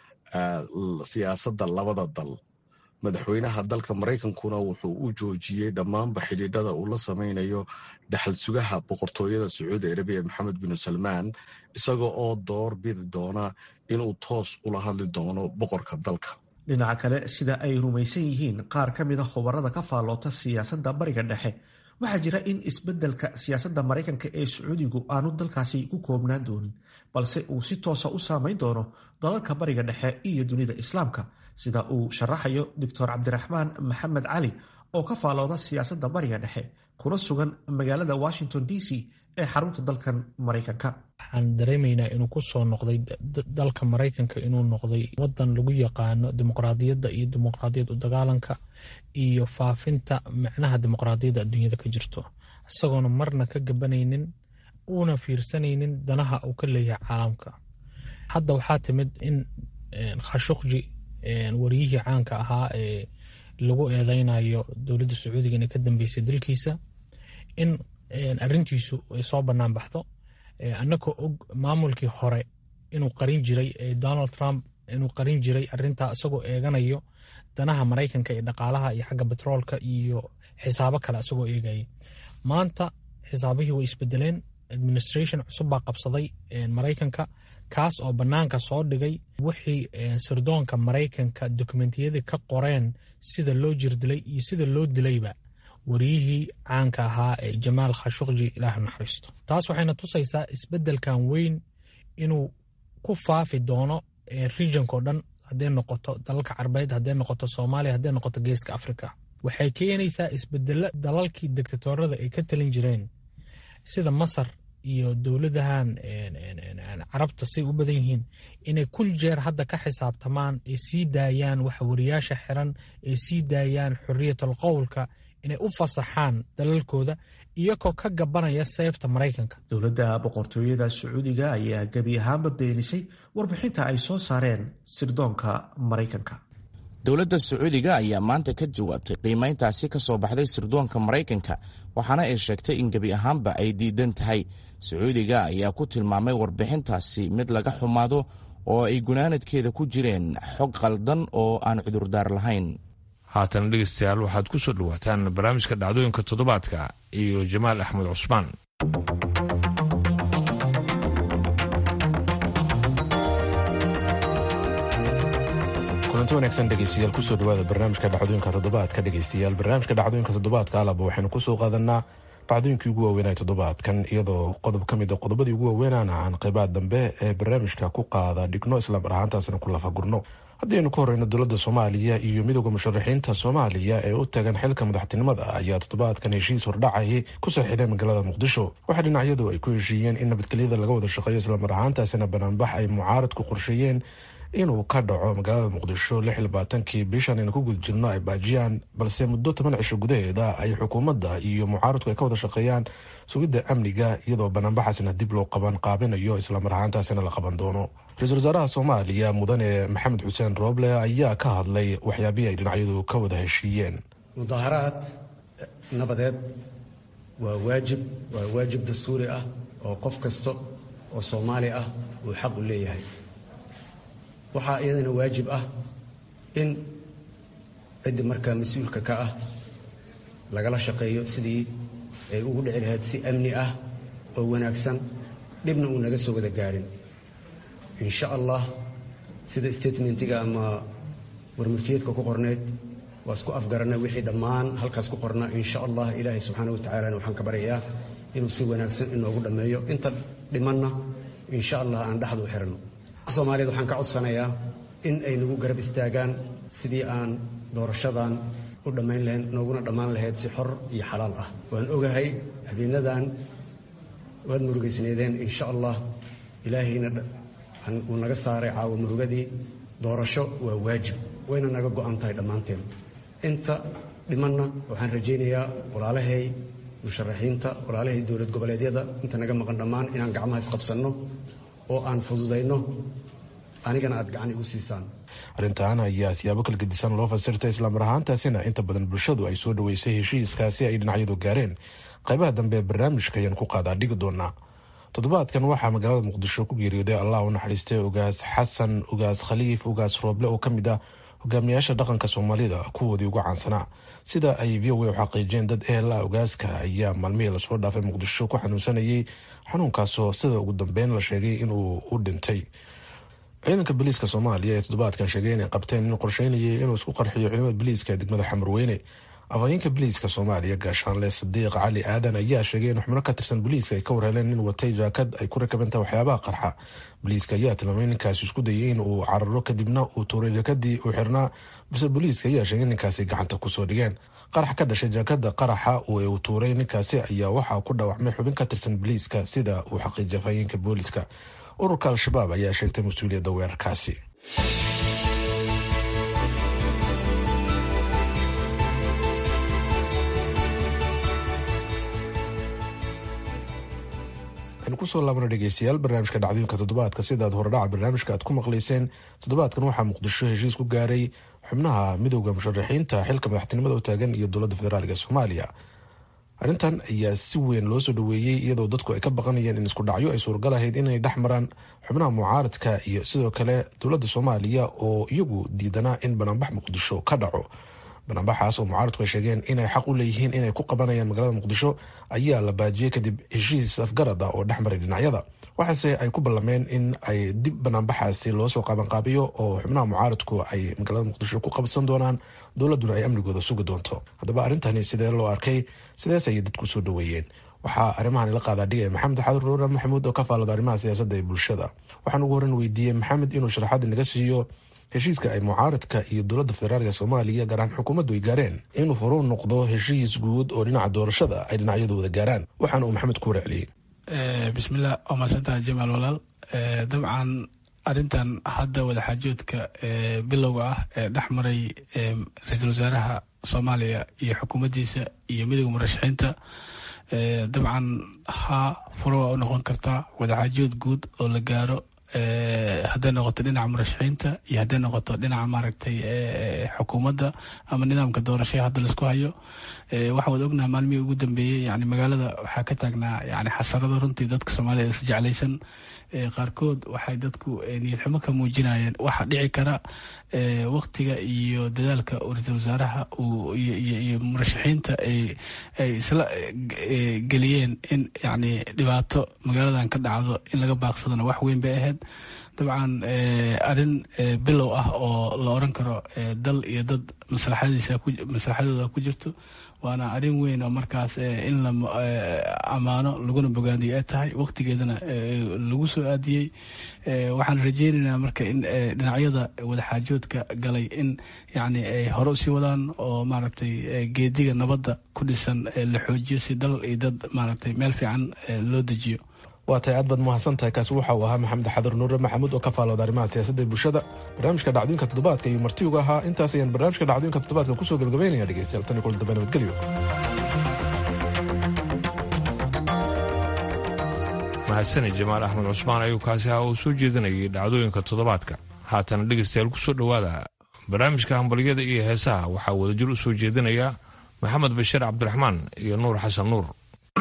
siyaasadda labada dal. madaxweynaha dalka maraykankuna wuxuu u joojiyey dhammaanba xidhiidhada uu la samaynayo dhaxal sugaha boqortooyada sacuudi arabiya maxamed binu salmaan, isagoo oo door bidi doona inuu toos ula hadli doono boqorka dalka. dhinaca kale, sida ay rumaysan yihiin qaar ka mid a khubarada ka faalloota siyaasadda bariga dhexe, waxaa jira in isbeddelka siyaasadda maraykanka ee sacuudigu aanu dalkaasi ku koobnaan doonin, balse uu si toosa u saamayn doono dalalka bariga dhexe iyo dunida islaamka, sida uu sharaxayo doctor cabdiraxmaan maxamed cali oo ka faalooda siyaasadda bariga dhexe kuna sugan magaalada Washington DC ee xarunta dalkan Maraykanka. waxaan dareemaynaa inuu ku soo noqday dalka Maraykanka, inuu noqday wadan lagu yaqaano dimuqraadiyadda iyo dimuqraadiyad u dagaalanka iyo faafinta macnaha dimuqraadiyadda adduunyada ka jirto, isagoona marna ka gabanaynin uuna fiirsanaynin danaha uu ka leeyahay caalamka. hadda waxaa timid in khashuqji wariyihii caanka ahaa ee lagu eedeynayo dowladda sacuudiga inay ka dambeysay dalkiisa, in arrintiisu ay soo bannaan baxdo. annagoo og maamulkii hore inuu qarin jiray Donald Trump inuu qarin jiray arrintaa isagoo eeganayo danaha Maraykanka ee dhaqaalaha iyo xagga petroolka iyo xisaabo kale isagoo eegayay. maanta xisaabihii way isbedeleen, administration cusub baa qabsaday Maraykanka, kaas oo bannaanka soo dhigay wixii sirdoonka Maraykanka dokumentiyadii ka qoreen, sida loo jirdilay iyo sida loo dilayba wariyihii caanka ahaa ee Jamaal Khashoggi, ilaahu naxariisto. taas waxayna tusaysaa isbeddelkan weyn inuu ku faafi doono regionkoo dhan, hadday noqoto dalalka Carbeed, hadday noqoto Soomaaliya, hadday noqoto Geeska Afrika. waxay keenaysaa isbeddelo dalalkii diktatorada ay ka talin jireen sida Masar iyo dowladahan carabta say u badan yihiin, inay kun jeer hadda ka xisaabtamaan, ay sii daayaan waxa wariyaasha xiran, ay sii daayaan xorriyatul qowlka, inay u fasaxaan dalalkooda iyagoo ka gabanaya seefta Maraykanka. dowladda boqortooyada sacuudiga ayaa gebi ahaanba beenisay warbixinta ay soo saareen sirdoonka Maraykanka. dowladda sacuudiga ayaa maanta ka jawaabtay qiimayntaasi ka soo baxday sirdoonka Maraykanka, waxaana ay sheegtay in gebi ahaanba ay diidan tahay. sacuudiga ayaa ku tilmaamay warbixintaasi mid laga xumaado oo ay gunaanadkeeda ku jireen xog qaldan oo aan cudurdaar lahayn. haatan dhegeystayaal waxaad ku soo dhawaataan barnaamijka dhacdooyinka toddobaadka iyo Jamaal Axmed Cusmaan. kulanti wanaagsan dhegeystayaal, kusoo dhawaada barnaamijka dhacdooyinka toddobaadka. dhegeystayaal, barnaamijka dhacdooyinka toddobaadka alaba waxaynu kusoo qaadanaa dhacdooyinkii ugu waaweynaa toddobaadkan, iyadoo qodob ka mid a qodobadii ugu waaweynaana aan qaybaha dambe ee barnaamijka ku qaada dhigno, isla mar ahaantaasna ku lafagurno. haddaynu ka horeyno, dowladda Soomaaliya iyo midowda musharaxiinta Soomaaliya ee u tagan xilka madaxtinimada ayaa toddobaadkan heshiis hordhacayay ku saxiixday magaalada Muqdisho. waxaa dhinacyadu ay ku heshiiyeen in nabadgelyada laga wada shaqeeyo, isla mar ahaantaasina banaanbax ay mucaaradku qorsheeyeen inuu ka dhaco magaalada Muqdisho 26 bishan aynu ku guda jirno ay baajiyaan, balse muddo 10 cisho gudaheeda ay xukuumadda iyo mucaaradku ay ka wada shaqeeyaan sugidda amniga, iyadoo banaanbaxaasna dib loo qaabinayo, isla mar ahaantaasina la qaban doono. ra-iisul wasaaraha Soomaaliya mudane Maxamed Xuseen Rooble ayaa ka hadlay waxyaabihii ay dhinacyadu ka wada heshiiyeen. mudaharaad nabadeed waa waajib dastuuri ah oo qof kasta oo Soomaali ah uu xaq u leeyahay. waxaa iyadana waajib ah in cidda markaa mas-uulka ka ah lagala shaqeeyo sidii ay ugu dhici lahayd si amni ah oo wanaagsan, dhibna uu naga soo wada gaarin. insha allah sida statementiga ama warmurtiyeedka ku qorneyd waa isku afgaranay wixii dhammaan halkaas ku qornaa. insha allah ilaahay subxaana wa tacaala waxaan ka baryayaa inuu si wanaagsan inoogu dhammeeyo, inta dhimanna insha allah aan dhexda u xiranno. Soomaaliyeed waxaan ka codsanayaa in ay nagu garab istaagaan sidii aan doorashadan u dhammayn lahayn, nooguna dhammaan lahayd si xor iyo xalaal ah. waan ogahay habeenadan waad murugaysneedeen. insha allah ilaahayna uu naga saaray caawa murugadii. doorasho waa waajib, wayna naga go'an tahay dhammaanteen. inta dhimanna waxaan rajaynayaa walaalahay musharaxiinta, walaalahay dowlad goboleedyada, inta naga maqan dhammaan inaan gacmaha isqabsanno oo aan fududayno, anigana aad gacan igu siisaan. arrintan ayaa siyaabo kala gedisan loo fasirtay, isla mar ahaantaasina inta badan bulshadu ay soo dhaweysay heshiiskaasi ay dhinacyadu gaareen. qaybaha dambe ee barnaamijka ayaan ku qaadaa dhigi doonaa. toddobaadkan waxaa magaalada muqdisho ku geeriyooday allah u naxariistay ugaas xasan ugaas khaliif ugaas rooble oo ka mid ah hogaamiyaasha dhaqanka soomaalida kuwoodii ugu caansanaa. sida ay v o a u xaqiijeen dad ehela ugaaska ayaa maalmihii lasoo dhaafay muqdisho ku xanuunsanayay xanuunkaasoo sida ugu dambeyn la sheegay inuu u dhintay. ciidanka booliiska soomaaliya ee toddobaadkan sheegay inay qabteen in qorsheynayay inuu isku qarxiyo ciidamada booliiska ee degmada xamarweyne. afhayeenka booliiska soomaaliya gaashaanle sadiiq cali aadan ayaa sheegay in xubno ka tirsan booliiska ay ka warheleen nin watay jaakad ay ku rakabantay waxyaabaha qarxa. booliiska ayaa tilmaamay ninkaasi isku dayay in uu cararo kadibna uu tuuray jaakadii uu xirnaa, balse booliiska ayaa sheegay in ninkaasi gacanta kusoo dhigeen. qarax ka dhashay jaakada qaraxa uu tuuray ninkaasi ayaa waxaa ku dhaawacmay xubin ka tirsan booliiska sida uu xaqiijiyay afhayeenka booliiska. ururka al-shabaab ayaa sheegtay mas-uuliyadda weerarkaasi. kusoo laabana dhegeystayaal barnaamijka dhacdooyinka toddobaadka. sidaad horedhaca barnaamijka aad ku maqlayseen, toddobaadkan waxaa muqdisho heshiis ku gaaray xubnaha midowda musharaxiinta xilka madaxtinimada u taagan iyo dowladda federaalk soomaaliya. arrintan ayaa si weyn loo soo dhaweeyey iyadoo dadku ay ka baqanayeen in isku dhacyo ay suuragal ahayd inay dhex maraan xubnaha mucaaradka iyo sidoo kale dowladda soomaaliya oo iyagu diidanaa in banaanbax muqdisho ka dhaco. banaanbaxaas oo mucaaradku ay sheegeen inay xaq u leeyihiin inay ku qabanayaan magaalada muqdisho ayaa la baajiyey kadib heshiis afgarad ah oo dhex maray dhinacyada. waxaase ay ku ballameen in ay dib banaanbaxaasi loo soo qaabanqaabiyo oo xubnaha mucaaradku ay magaalada muqdisho ku qabsan doonaan, dowladduna ay amnigooda sugi doonto. haddaba arrintani sidee loo arkay, sidees ayay dadku soo dhaweeyeen? waxaa arrimahan ila qaadaa dhigaya maxamed xadur nuure maxamuud oo ka faalada arrimaha siyaasadda ee bulshada. waxaan ugu horan weydiiyey maxamed inuu sharaxaad naga siiyo heshiiska ay mucaaradka iyo dowladda federaalk soomaaliya gaar ahaan xukuumaddu ay gaareen inuu furuu noqdo heshiis guud oo dhinaca doorashada ay dhinacyadu wada gaaraan. waxaana uu maxamed ku warceliyey. bismillah, waa mahadsantaha jamaal walaal. dabcan arintan hadda wadaxaajoodka bilowga ah ee dhex maray ra-iisul wasaaraha soomaaliya iyo xukuumaddiisa iyo midowda murashaxiinta, dabcan furo waa u noqon kartaa wadaxaajood guud oo la gaaro, hadday noqoto dhinaca murashaxiinta iyo hadday noqoto dhinaca maaragtay xukuumadda ama nidaamka doorashada hadda laisku hayo. waxaa wada ognaha maalmihii ugu dambeeyey yani magaalada waxaa ka taagnaa yani xasarado runtii dadka soomaalida is jeclaysan. qaarkood waxay dadku niyad xumo ka muujinayeen waxa dhici kara waqtiga iyo dadaalka ra-iisul wasaaraha iyo murashaxiinta ay isla geliyeen in yani dhibaato magaaladan ka dhacdo in laga baaqsadana wax weyn bay ahayd. dabcan arrin bilow ah oo la oran karo dal iyo dad maslaxadooda ku jirto, waana arrin weyn oo markaas in la ammaano laguna bogaadiyo ay tahay, waqtigeedana lagu soo aadiyey. waxaan rajeynaynaa marka in dhinacyada wadaxaajoodka galay in yani ay hore usii wadaan oo maaragtay geediga nabadda ku dhisan la xoojiyo si dal iyo dad maaragtay meel fiican loo dejiyo. waa tahay aad baad mahadsantahay. kaasi waxa uu ahaa maxamed xadur nuure maxamuud oo ka faalooda arrimaha siyaasadda ee bulshada. barnaamijka dhacdooyinka toddobaadka iyo marti uga ahaa. intaas ayaan barnaamijka dhacdooyinka toddobaadka kusoo gabagabeynaya dhegeystayaal. tan iyo kulan dambe nabadgelyo. mahadsani jamaal axmed cusmaan ayuu kaasi ahaa uu soo jeedinayay dhacdooyinka toddobaadka. haatana dhegeystayaal kusoo dhowaada barnaamijka hambalyada iyo heesaha. waxaa wadajir u soo jeedinaya maxamed bashiir cabdiraxmaan iyo nuur xasan nuur.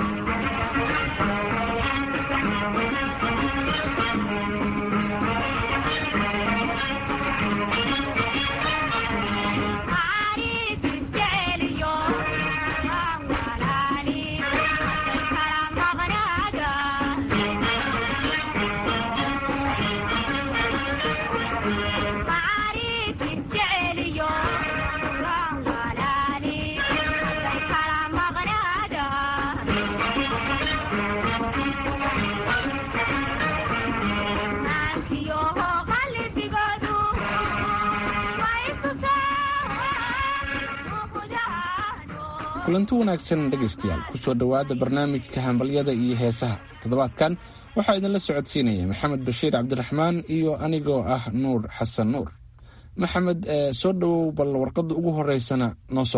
kulanti wanaagsan dhegaystayaal, kusoo dhowaada barnaamijka hambalyada iyo heesaha. toddobaadkan waxaa idinla socodsiinaya maxamed bashiir cabdiraxmaan iyo anigoo ah nuur xasan nuur. maxamed, soo dhowow, bal warqadda ugu horeysana noo soo qabo.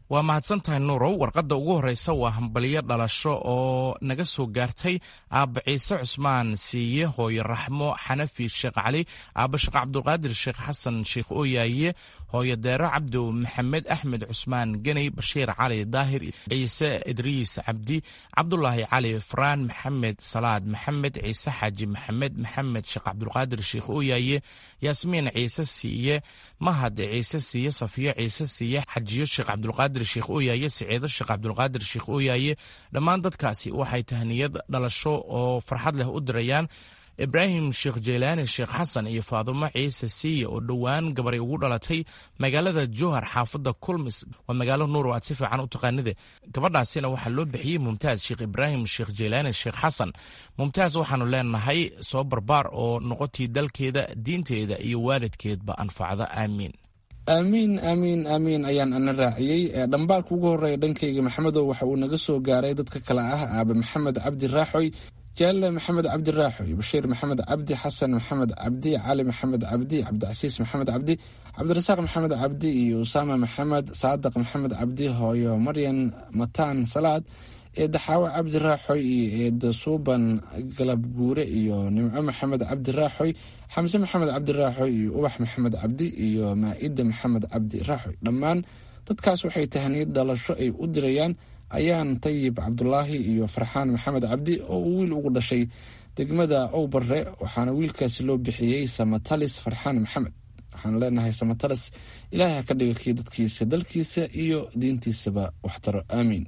waa mahadsantahay nuurow. warqadda ugu horreysa waa hambalyo dhalasho oo naga soo gaartay aabba ciise cusmaan siiye, hooyo raxmo xanafi sheekh cali, aabba sheekh cabdulqaadir sheekh xasan sheekh ooyaaye, hooyo deero cabdow maxamed, axmed cusmaan geney, bashiir cali daahir, ciise idriis cabdi, cabdulaahi cali faraan, maxamed salaad maxamed, ciise xaaji maxamed, maxamed sheekh cabdulqaadir sheekh ooyaaye, yaasmiin ciise siiye, mahad ciise siiye, safiyo ciise siiye, xajiyo sheekh cabdulqaadir sheekh ooyaaye, siciido sheekh cabdulqaadir sheekh ooyaaye. dhammaan dadkaasi waxay tahniyad dhalasho oo farxad leh u dirayaan ibraahim sheekh jeylaani sheekh xasan iyo faadumo ciise siiye oo dhowaan gabaray ugu dhalatay magaalada jowhar xaafadda kulmis. waa magaalo nuur aad si fiican u taqaanide. gabadhaasina waxaa loo bixiyey mumtaaz sheekh ibraahim sheekh jeylaani sheekh xasan. mumtaaz waxaanu leenahay soo barbaar oo noqotii dalkeeda, diinteeda iyo waalidkeedba anfacda. aamiin aamiin aamiin aamiin ayaan ana raaciyey. dhambaalka ugu horreeya dhankayga maxamedow waxa uu naga soo gaaray dadka kale ah aabe maxamed cabdi raaxoy, jaalle maxamed cabdi raaxoy, bashiir maxamed cabdi, xasan maxamed cabdi, cali maxamed cabdi, cabdicasiis maxamed cabdi, cabdirasaaq maxamed cabdi iyo usaama maxamed, saadaq maxamed cabdi, hooyo maryan mataan salaad, eedda xaawo cabdi raaxoy iyo eedda suuban galab guure iyo nimco maxamed cabdi raaxoy, xamse maxamed cabdi raaxoy iyo ubax maxamed cabdi iyo maa-ida maxamed cabdi raaxoy. dhammaan dadkaas waxay tahniyad dhalasho ay u dirayaan ayaan tayib cabdulaahi iyo farxaan maxamed cabdi oo uu wiil ugu dhashay degmada owbare, waxaana wiilkaasi loo bixiyey samatalis farxaan maxamed. waxaan leenahay samatalis ilaahay ha ka dhiga kii dadkiisa, dalkiisa iyo diintiisaba waxtaro. aamiin.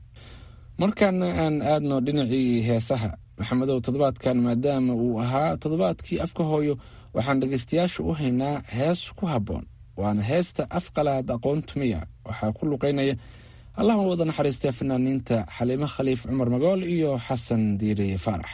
markaana aan aadno dhinacii heesaha. maxamedow, toddobaadkan maadaama uu ahaa toddobaadkii afka hooyo, waxaan dhegaystayaasha u haynaa hees ku habboon. waana heesta afqalaad aqoon tumiya. waxaa ku luqeynaya allahuma wada naxariistee fanaaniinta xaliimo khaliif cumar magool iyo xasan diire faarax.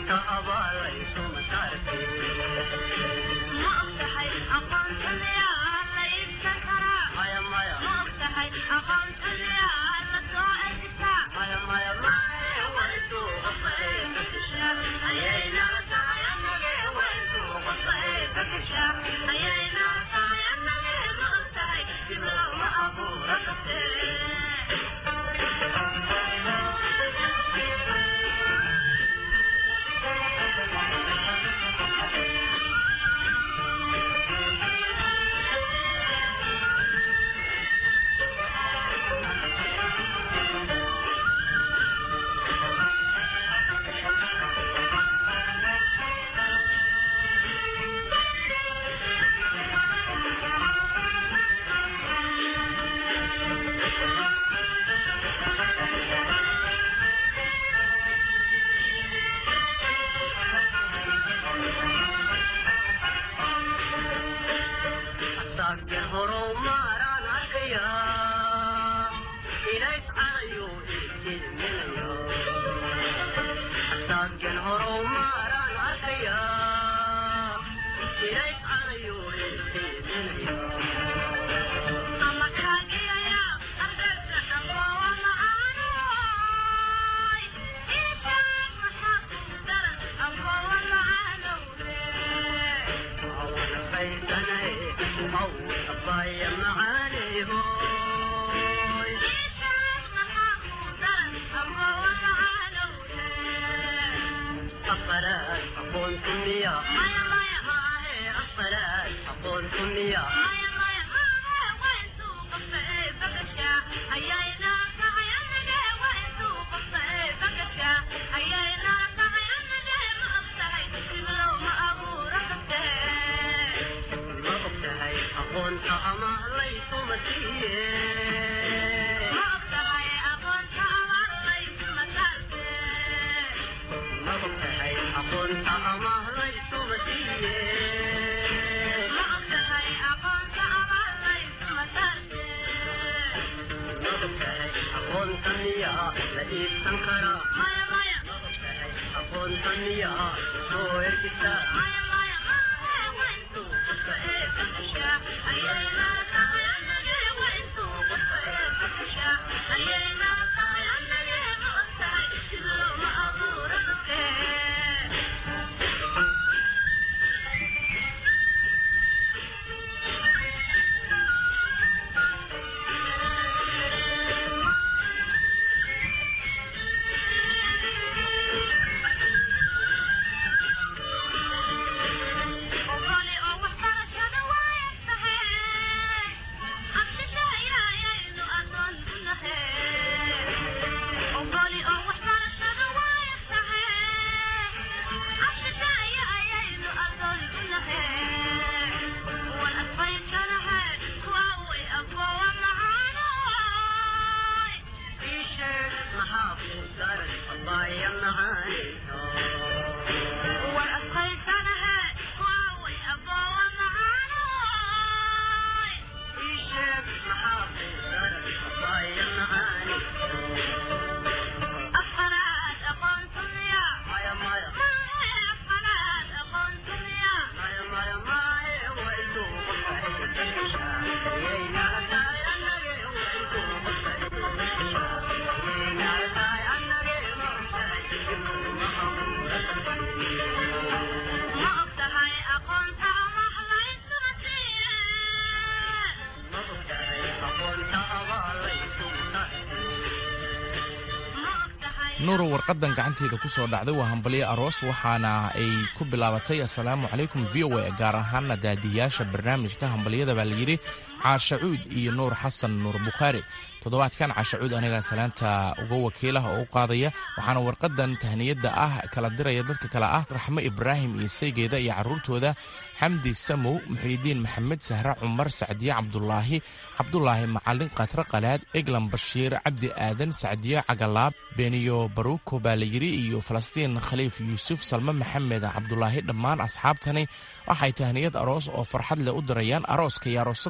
nuuro warqadan gacanteeda ku soo dhacday waa hambalyo aroos waxaana ay ku bilaabatay assalaamu calaykum VOA gaar ahaana daadiyaasha barnaamijka hambalyada baa layidhi caashacuud iyo nuur xasan nuur bukhaari toddobaadkan caashacuud anigaa salaanta uga wakiilah oo u qaadaya waxaana warqadan tahniyadda ah kala diraya dadka kale ah raxmo ibraahim iyo saygeeda iyo carruurtooda xamdi samow muxiidiin maxamed sahre cumar sacdiye cabdulaahi macalin khatre qalaad eglan bashiir cabdi aadan sacdiye cagalaab beniyo baruuko baa layidhi iyo falastiin khaliif yuusuf salme maxamed cabdulaahi dhammaan asxaabtani waxay tahniyad aroos oo farxad leh u dirayaan arooska iyo aroosadda boqorka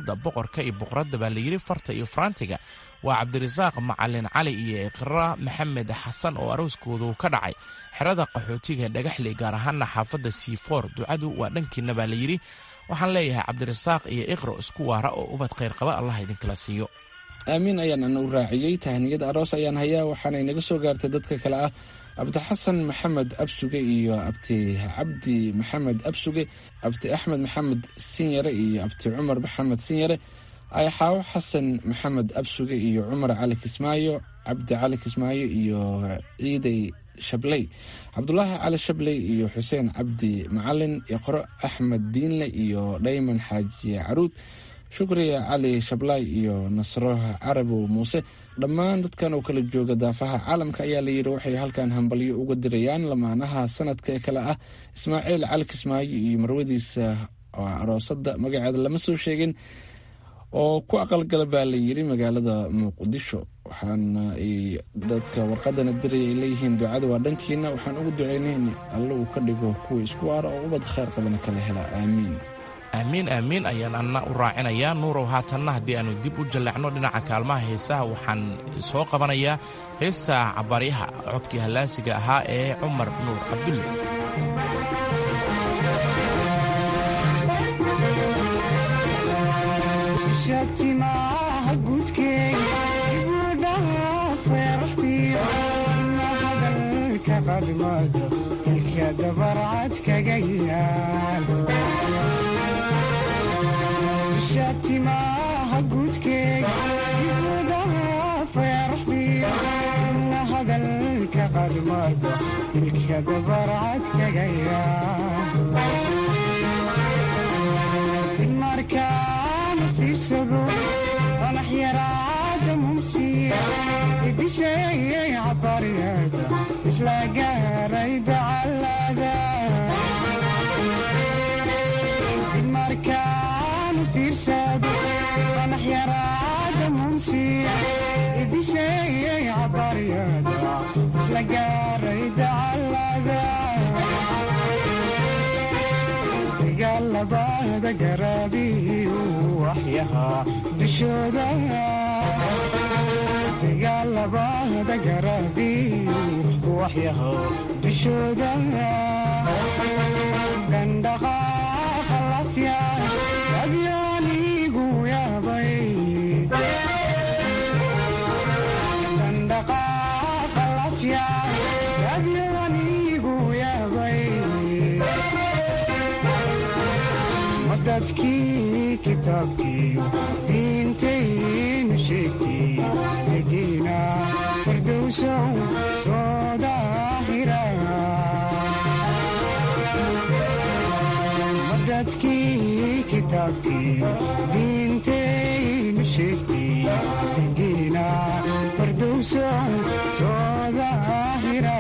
boqorka iyo boqoradda baa layidhi farta iyo faraantiga waa cabdirasaaq macalin cali iyo iqra maxamed xasan oo arooskoodu ka dhacay xerada qaxootiga dhagaxley gaar ahaana xaafadda c4 ducadu waa dhankiina baa layidhi waxaan leeyahay cabdirasaaq iyo iqro isku waara oo ubad khayr qaba allah idinkala siiyo. aamiin ayaan ana u raaciyey. tahniyad aroos ayaan hayaa waxaanay naga soo gaartay dadka kale ah abdixasan maxamed absuge iyo abti cabdi maxamed absuge, abti axmed maxamed sinyare iyo abti cumar maxamed sinyare, ayaxaawo xasan maxamed absuge iyo cumar cali kismaayo, cabdi cali kismaayo iyo ciiday shabley, cabdulaahi cali shabley iyo xuseen cabdi macalin, iqro axmed diinle iyo dhayman xaaji caruud, shukriya cali shablaay iyo nasro carabow muuse. dhammaan dadkan oo kala jooga daafaha caalamka ayaa layidhi waxay halkan hambalyo uga dirayaan lamaanaha sanadka ee kale ah ismaaciil cali kismaayo iyo marwadiisa oo aroosada magaceeda lama soo sheegin oo ku aqalgala baa layidhi magaalada muqdisho. waxaana ay dadka warqadana diraya ay leeyihiin ducada waa dhankiina, waxaan ugu duceynayn alle uu ka dhigo kuwa isku waara oo ubad khayr qabana kala hela. aamiin aamiin aamiin ayaan anna u raacinayaa. nuurow haatanna haddii aanu dib u jalleecno dhinaca kaalmaha heesaha waxaan soo qabanayaa heesta cabaaryaha codkii hallaasiga ahaa ee cumar nuur cabdulle. shatimaha gudkeega ibudhaha feeraxdiyo ina hadalka qadmada ilka dabarcad kaga yaal. shatimaha gudkeega ibudhaha feeraxdiyo ina hadalka qadmada ilka dabarcad kaga yaal. wanax yaraada mumsiya idisheeyay cabaryada isla gaaray dacalada. markaanu fiirsado wanax yaraada mumsiya idisheeyay cabaryada isla gaaray dacalada. dagaalabada garaabiyu waxyahaa dushooda, dagaalabada garaabiyu waxyahaa dushooda. dandhaqaaqa lafya adyaanigu yaabay, dandhaqaaqa lafya adyaanigu yaabay. dadkii kitaabkiiyo diintaynu sheegtay degiina firdowsow soo daahira. dadkii kitaabkiiyo diintaynu sheegtay degiina firdowsow soo daahira.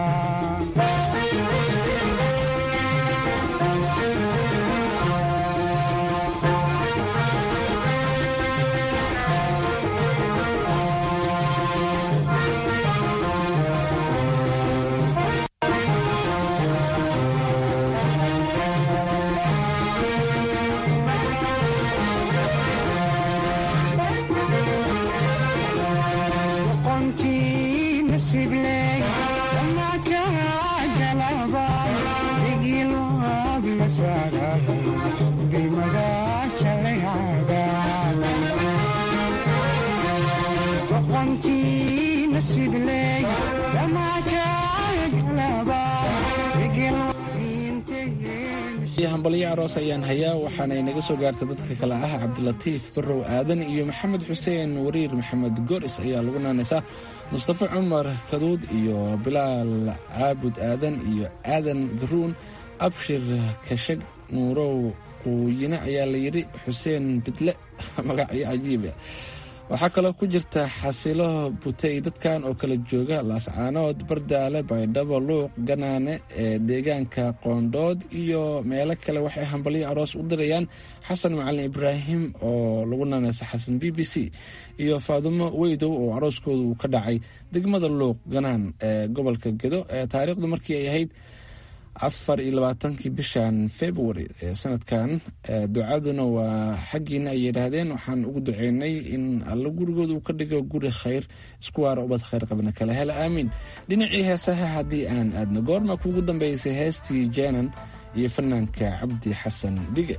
hambalyo aroos ayaan hayaa waxaanay naga soo gaartay dadka kale ah cabdilatiif barow aadan iyo maxamed xuseen wariir maxamed goris ayaa lagu naanaysaa, mustafa cumar kaduud iyo bilaal caabud aadan iyo aadan garuun, abshir kashag nuurow quuyine ayaa layidhi, xuseen bidle magacyo cajiiba. waxaa kaloo ku jirta xasilo butey. dadkan oo kala jooga laascaanood, bardaale, baydhabo, luuq, ganaane ee deegaanka qoondhood iyo meelo kale waxay hambalyo aroos u dirayaan xasan macalin ibraahim oo lagu naanaysa xasan b b c iyo faadumo weydow oo arooskooda uu ka dhacay degmada luuq ganaan ee gobolka gedo. taariikhdu markii ay ahayd 24 bishan February ee sanadkan. Ducaduna waa xaggiina ay yidhaahdeen. Waxaan ugu duceynay in alla gurigooda uu ka dhigo guri khayr, isku waara ubad khayr qabna kala hela, aamiin. Dhinacii heesaha haddii aan aadno, goorma kuugu dambeysay heestii Jeenan iyo fanaanka Cabdi Xasan Dige?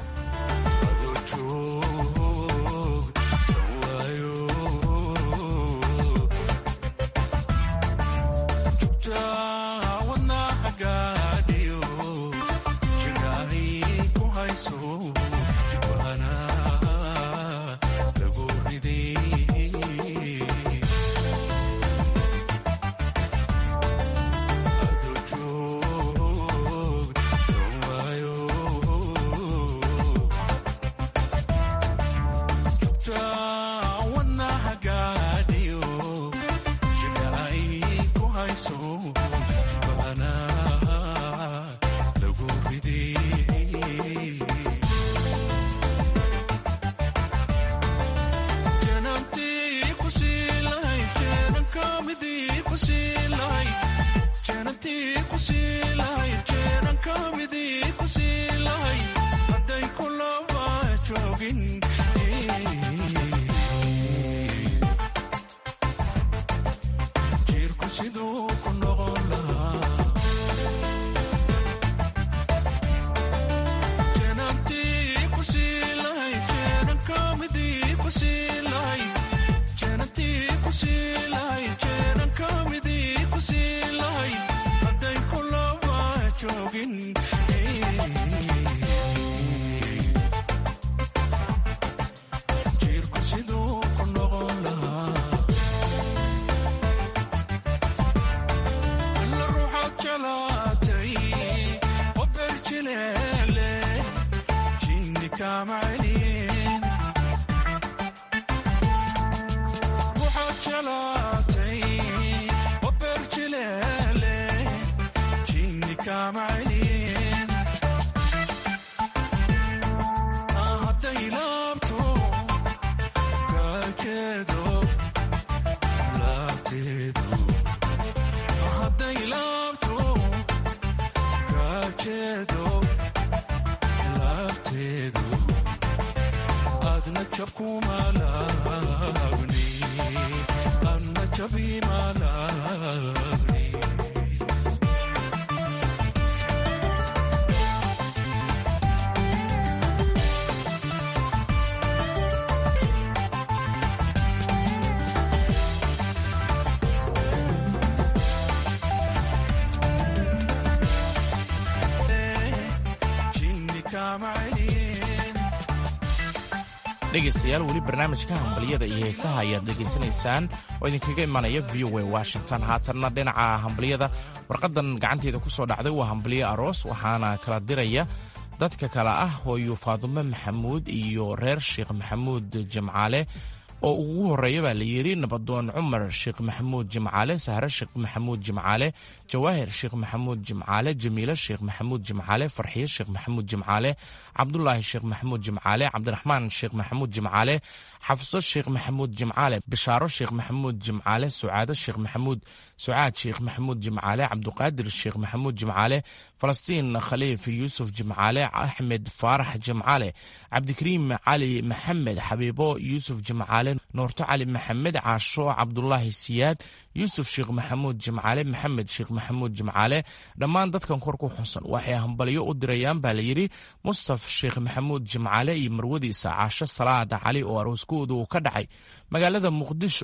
dhegaystayaal, weli barnaamijka hambaliyada iyo heesaha ayaad dhegaysanaysaan oo idinkaga imanaya VOA Washington. haatanna dhinaca hambaliyada, warqadan gacanteeda ku soo dhacday waa hambaliyo aroos, waxaana kala diraya dadka kale ah hooyo Faadumo Maxamuud iyo reer Sheekh Maxamuud Jimcaale, oo ugu horeeya baa la yiri nabadoon Cumar Sheekh Maxamuud Jimcaale, Sahra Sheekh Maxamuud Jimcaale, Jawaahir Sheekh Maxamuud Jimcaale, Jamiila Sheekh Maxamuud Jimcaale, Farxiye Sheekh Maxamuud Jimcaale, Cabdullaahi Sheekh Maxamuud Jimcaale, Cabdiraxmaan Sheekh Maxamuud Jimcaale, Xafso Sheekh Maxamuud Jimcaale, Bishaaro Sheekh Maxamuud Jimcaale, Sucaado Sheekh Maxamuud, Sucaad Sheekh Maxamuud Jimcaale, Cabduqaadir Sheekh Maxamuud Jimcaale, Falastiin Khaliif Yuusuf Jimcaale, Axmed Faarax Jimcaale, Cabdikariim Cali Maxamed, Xabiibo Yuusuf Jimcaale, Noorto Cali Maxamed, Caasho Cabdullaahi Siyaad, Yuusuf Sheekh Maxamuud Jimcaale, Maxamed Sheekh Maxamuud Jimcaale. Dhammaan dadkan kor ku xusan waxay hambalyo u dirayaan baa la yiri Mustaf Sheekh Maxamuud Jimcaale iyo marwadiisa Caasho Salaad Cali oo arooskoodu uu ka dhacay magaalada Muqdisho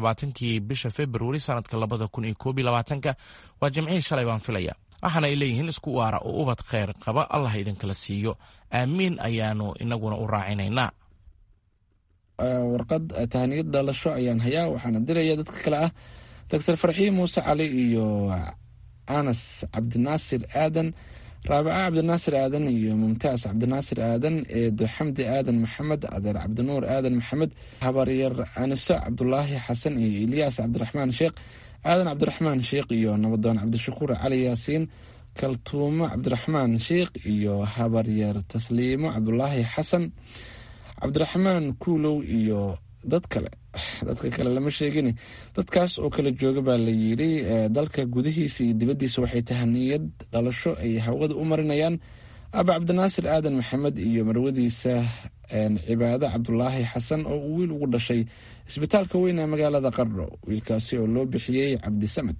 26 bisha February sanadka 2021. waa jimcihii shalay baan filaya. waxaana ay leeyihiin isku waara oo ubad khayr qaba Allah idinkala siiyo, aamiin ayaanu inaguna u raacinaynaa. warqad tahaniyad dhalasho ayaan hayaa, waxaana diraya dadka kale ah Dr. Farxiye Muuse Cali iyo Anas Cabdinaasir Aadan, Raabica Cabdinaasir Aadan iyo Mumtaas Cabdinaasir Aadan, Eedo Xamdi Aadan Maxamed, Adeer Cabdinuur Aadan Maxamed, habaryar Aniso Cabdulaahi Xasan iyo Ilyaas Cabdiraxmaan Sheekh, Aadan Cabdiraxmaan Sheekh iyo nabadoon Cabdishakuur Cali Yaasiin, Kaltuumo Cabdiraxmaan Sheekh iyo habaryar Tasliimo Cabdulaahi Xasan, Cabdiraxmaan Kuulow iyo dadka kale lama sheegin. Dadkaas oo kala jooga baa la yidhi dalka gudihiisa iyo dibaddiisa waxay tahaniyad dhalasho ay hawada u marinayaan aba cabdinaasir aadan maxamed iyo marwadiisa cibaado cabdulaahi xasan oo uu wiil ugu dhashay isbitaalka weyn ee magaalada Qardho. wiilkaasi oo loo bixiyey cabdisamed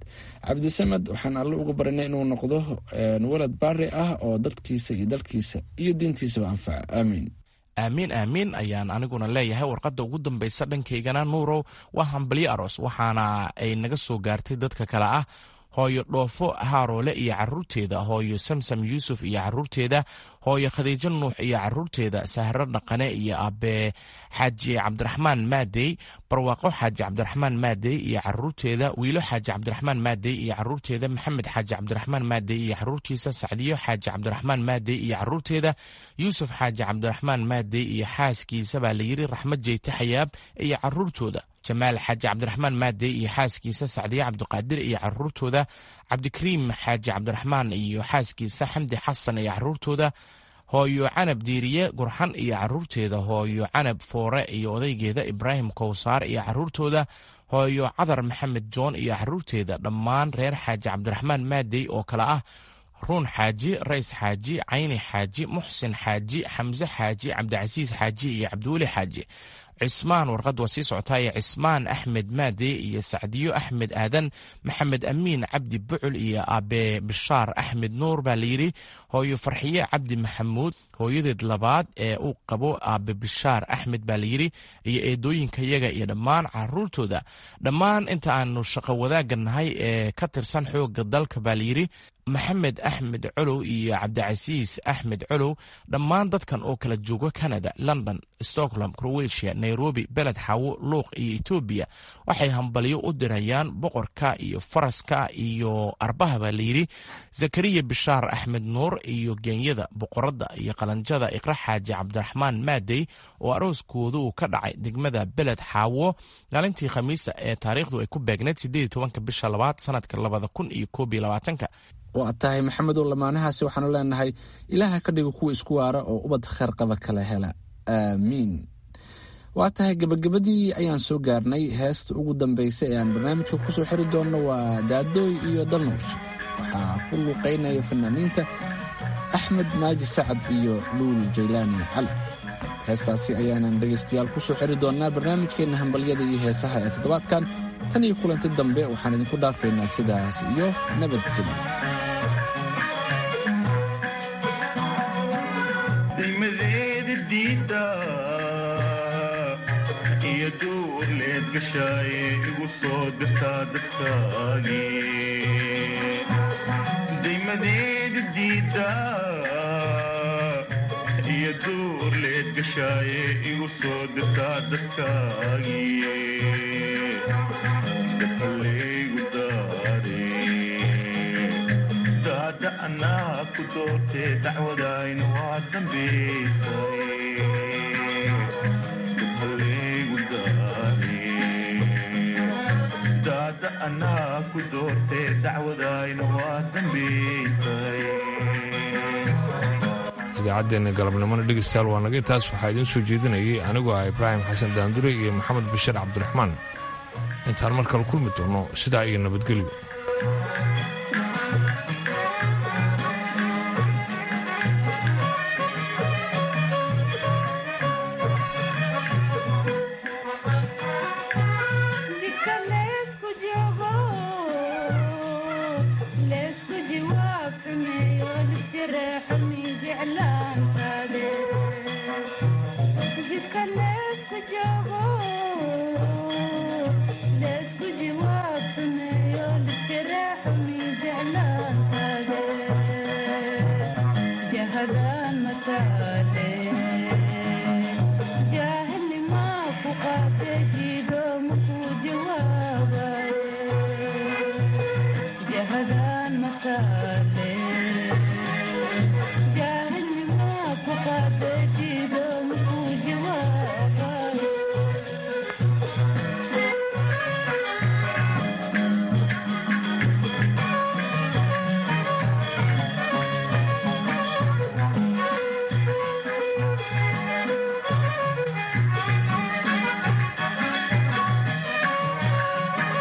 waxaan alle uga barinay inuu noqdo walad baari ah oo dadkiisa iyo dalkiisa iyo diintiisaba anfaca. aamiin. aamiin ayaan aniguna leeyahay. warqadda ugu dambaysa dhankaygana nuurow waa hambalyo aroos, waxaana ay naga soo gaartay dadka kale ah hooyo dhoofo haaroole iyo caruurteeda, hooyo samsam yuusuf iyo caruurteeda, hooyo khadiijo nuux iyo caruurteeda, sahro dhaqane iyo abe xaaji cabdiraxmaan maadey, barwaaqo xaaji cabdiraxmaan maadey iyo caruurteeda, wiilo xaaji cabdiraxmaan maadey iyo caruurteeda, maxamed xaaji cabdiraxmaan maadey iyo caruurtiisa, sacdiyo xaaji cabdiraxmaan maadey iyo caruurteeda, yuusuf xaaji cabdiraxmaan maadey iyo xaaskiisa baa la yidhi raxmad jeyte xayaab iyo caruurtooda, jamaal xaaji cabdiraxmaan maadey iyo xaaskiisa, sacdiye cabdiqaadir iyo caruurtooda, cabdikariim xaaji cabdiraxmaan iyo xaaskiisa, xamdi xasan iyo caruurtooda, hooyo canab diiriye gurxan iyo caruurteeda, hooyo canab foore iyo odaygeeda ibraahim kowsaar iyo caruurtooda, hooyo cadar maxamed joon iyo caruurteeda, dhammaan reer xaaji cabdiraxmaan maadey oo kale ah ruun xaaji, rays xaaji, cayni xaaji, muxsin xaaji, xamse xaaji, cabdicasiis xaaji iyo cabdiweli xaaji. cismaan warqad waa sii socotaaye cismaan axmed maadey iyo sacdiyo axmed aadan, maxamed amiin cabdi bucul iyo abe bishaar axmed nuur baa layidhi, hooyo farxiye cabdi maxamuud hooyadeed labaad ee uu qabo aabe bishaar axmed baa layidhi, iyo eedooyinkayaga iyo dhammaan caruurtooda, dhammaan inta aanu shaqo wadaagga nahay ee ka tirsan xooga dalka baa layidhi, maxamed axmed colow iyo cabdicasiis axmed colow, dhammaan dadkan oo kala jooga canada, london, stockholm, croatia, nairobi, beled xawo, luuq iyo etoobiya, waxay hambalyo u dirayaan boqorka iyo faraska iyo arbaha baa layidhi, zakariya bishaar axmed nuur iyo geenyada boqorada iyo qalanjada iqra xaaji cabdiraxmaan maadey oo arooskooda uu ka dhacay degmada beled xaawo maalintii khamiisa ee taariikhdu ay ku beegneed 18 bisha 2 sanadka 2021. waa tahay maxamedow, lamaanahaasi waxaanu leenahay ilaaha ka dhigo kuwa isku waara oo ubad khayrqaba kala hela. aamiin. waa tahay gabagabadii ayaan soo gaarnay. heesta ugu dambaysa ee aan barnaamijka ku soo xiri doonno waa daadooy iyo dalnuurshe. waxaa ku luuqaynaya fanaaniinta axmed naaji sacad iyo luul jaylaani cali. heestaasi ayaanan dhegaystayaal ku soo xiri doonnaa barnaamijkeenna hambalyada iyo heesaha ee toddobaadkan. tan iyo kulanti dambe waxaan idinku dhaafaynaa sidaas iyo nabadgelyo. degmadeeda diida iyo duurleed gashaaye igu soo dirtaa dadkaagii. degmadeeda diida iyo duurleed gashaaye igu soo dirtaa dadkaagii. dafalaygu daare daada anaa ku doortee dacwadayna waa dambaysay. dafalaygu daare daada anaa ku doortee dacwadayna waa dambaysay. idaacaddeena galabnimona dhegeystayaal waa naga taas. waxaa idiin soo jeedinayay anigoo ah ibraahim xasan daandure iyo maxamed bashiir cabdiraxmaan. intaan mar kale kulmi doono sidaa iyo nabadgelyo.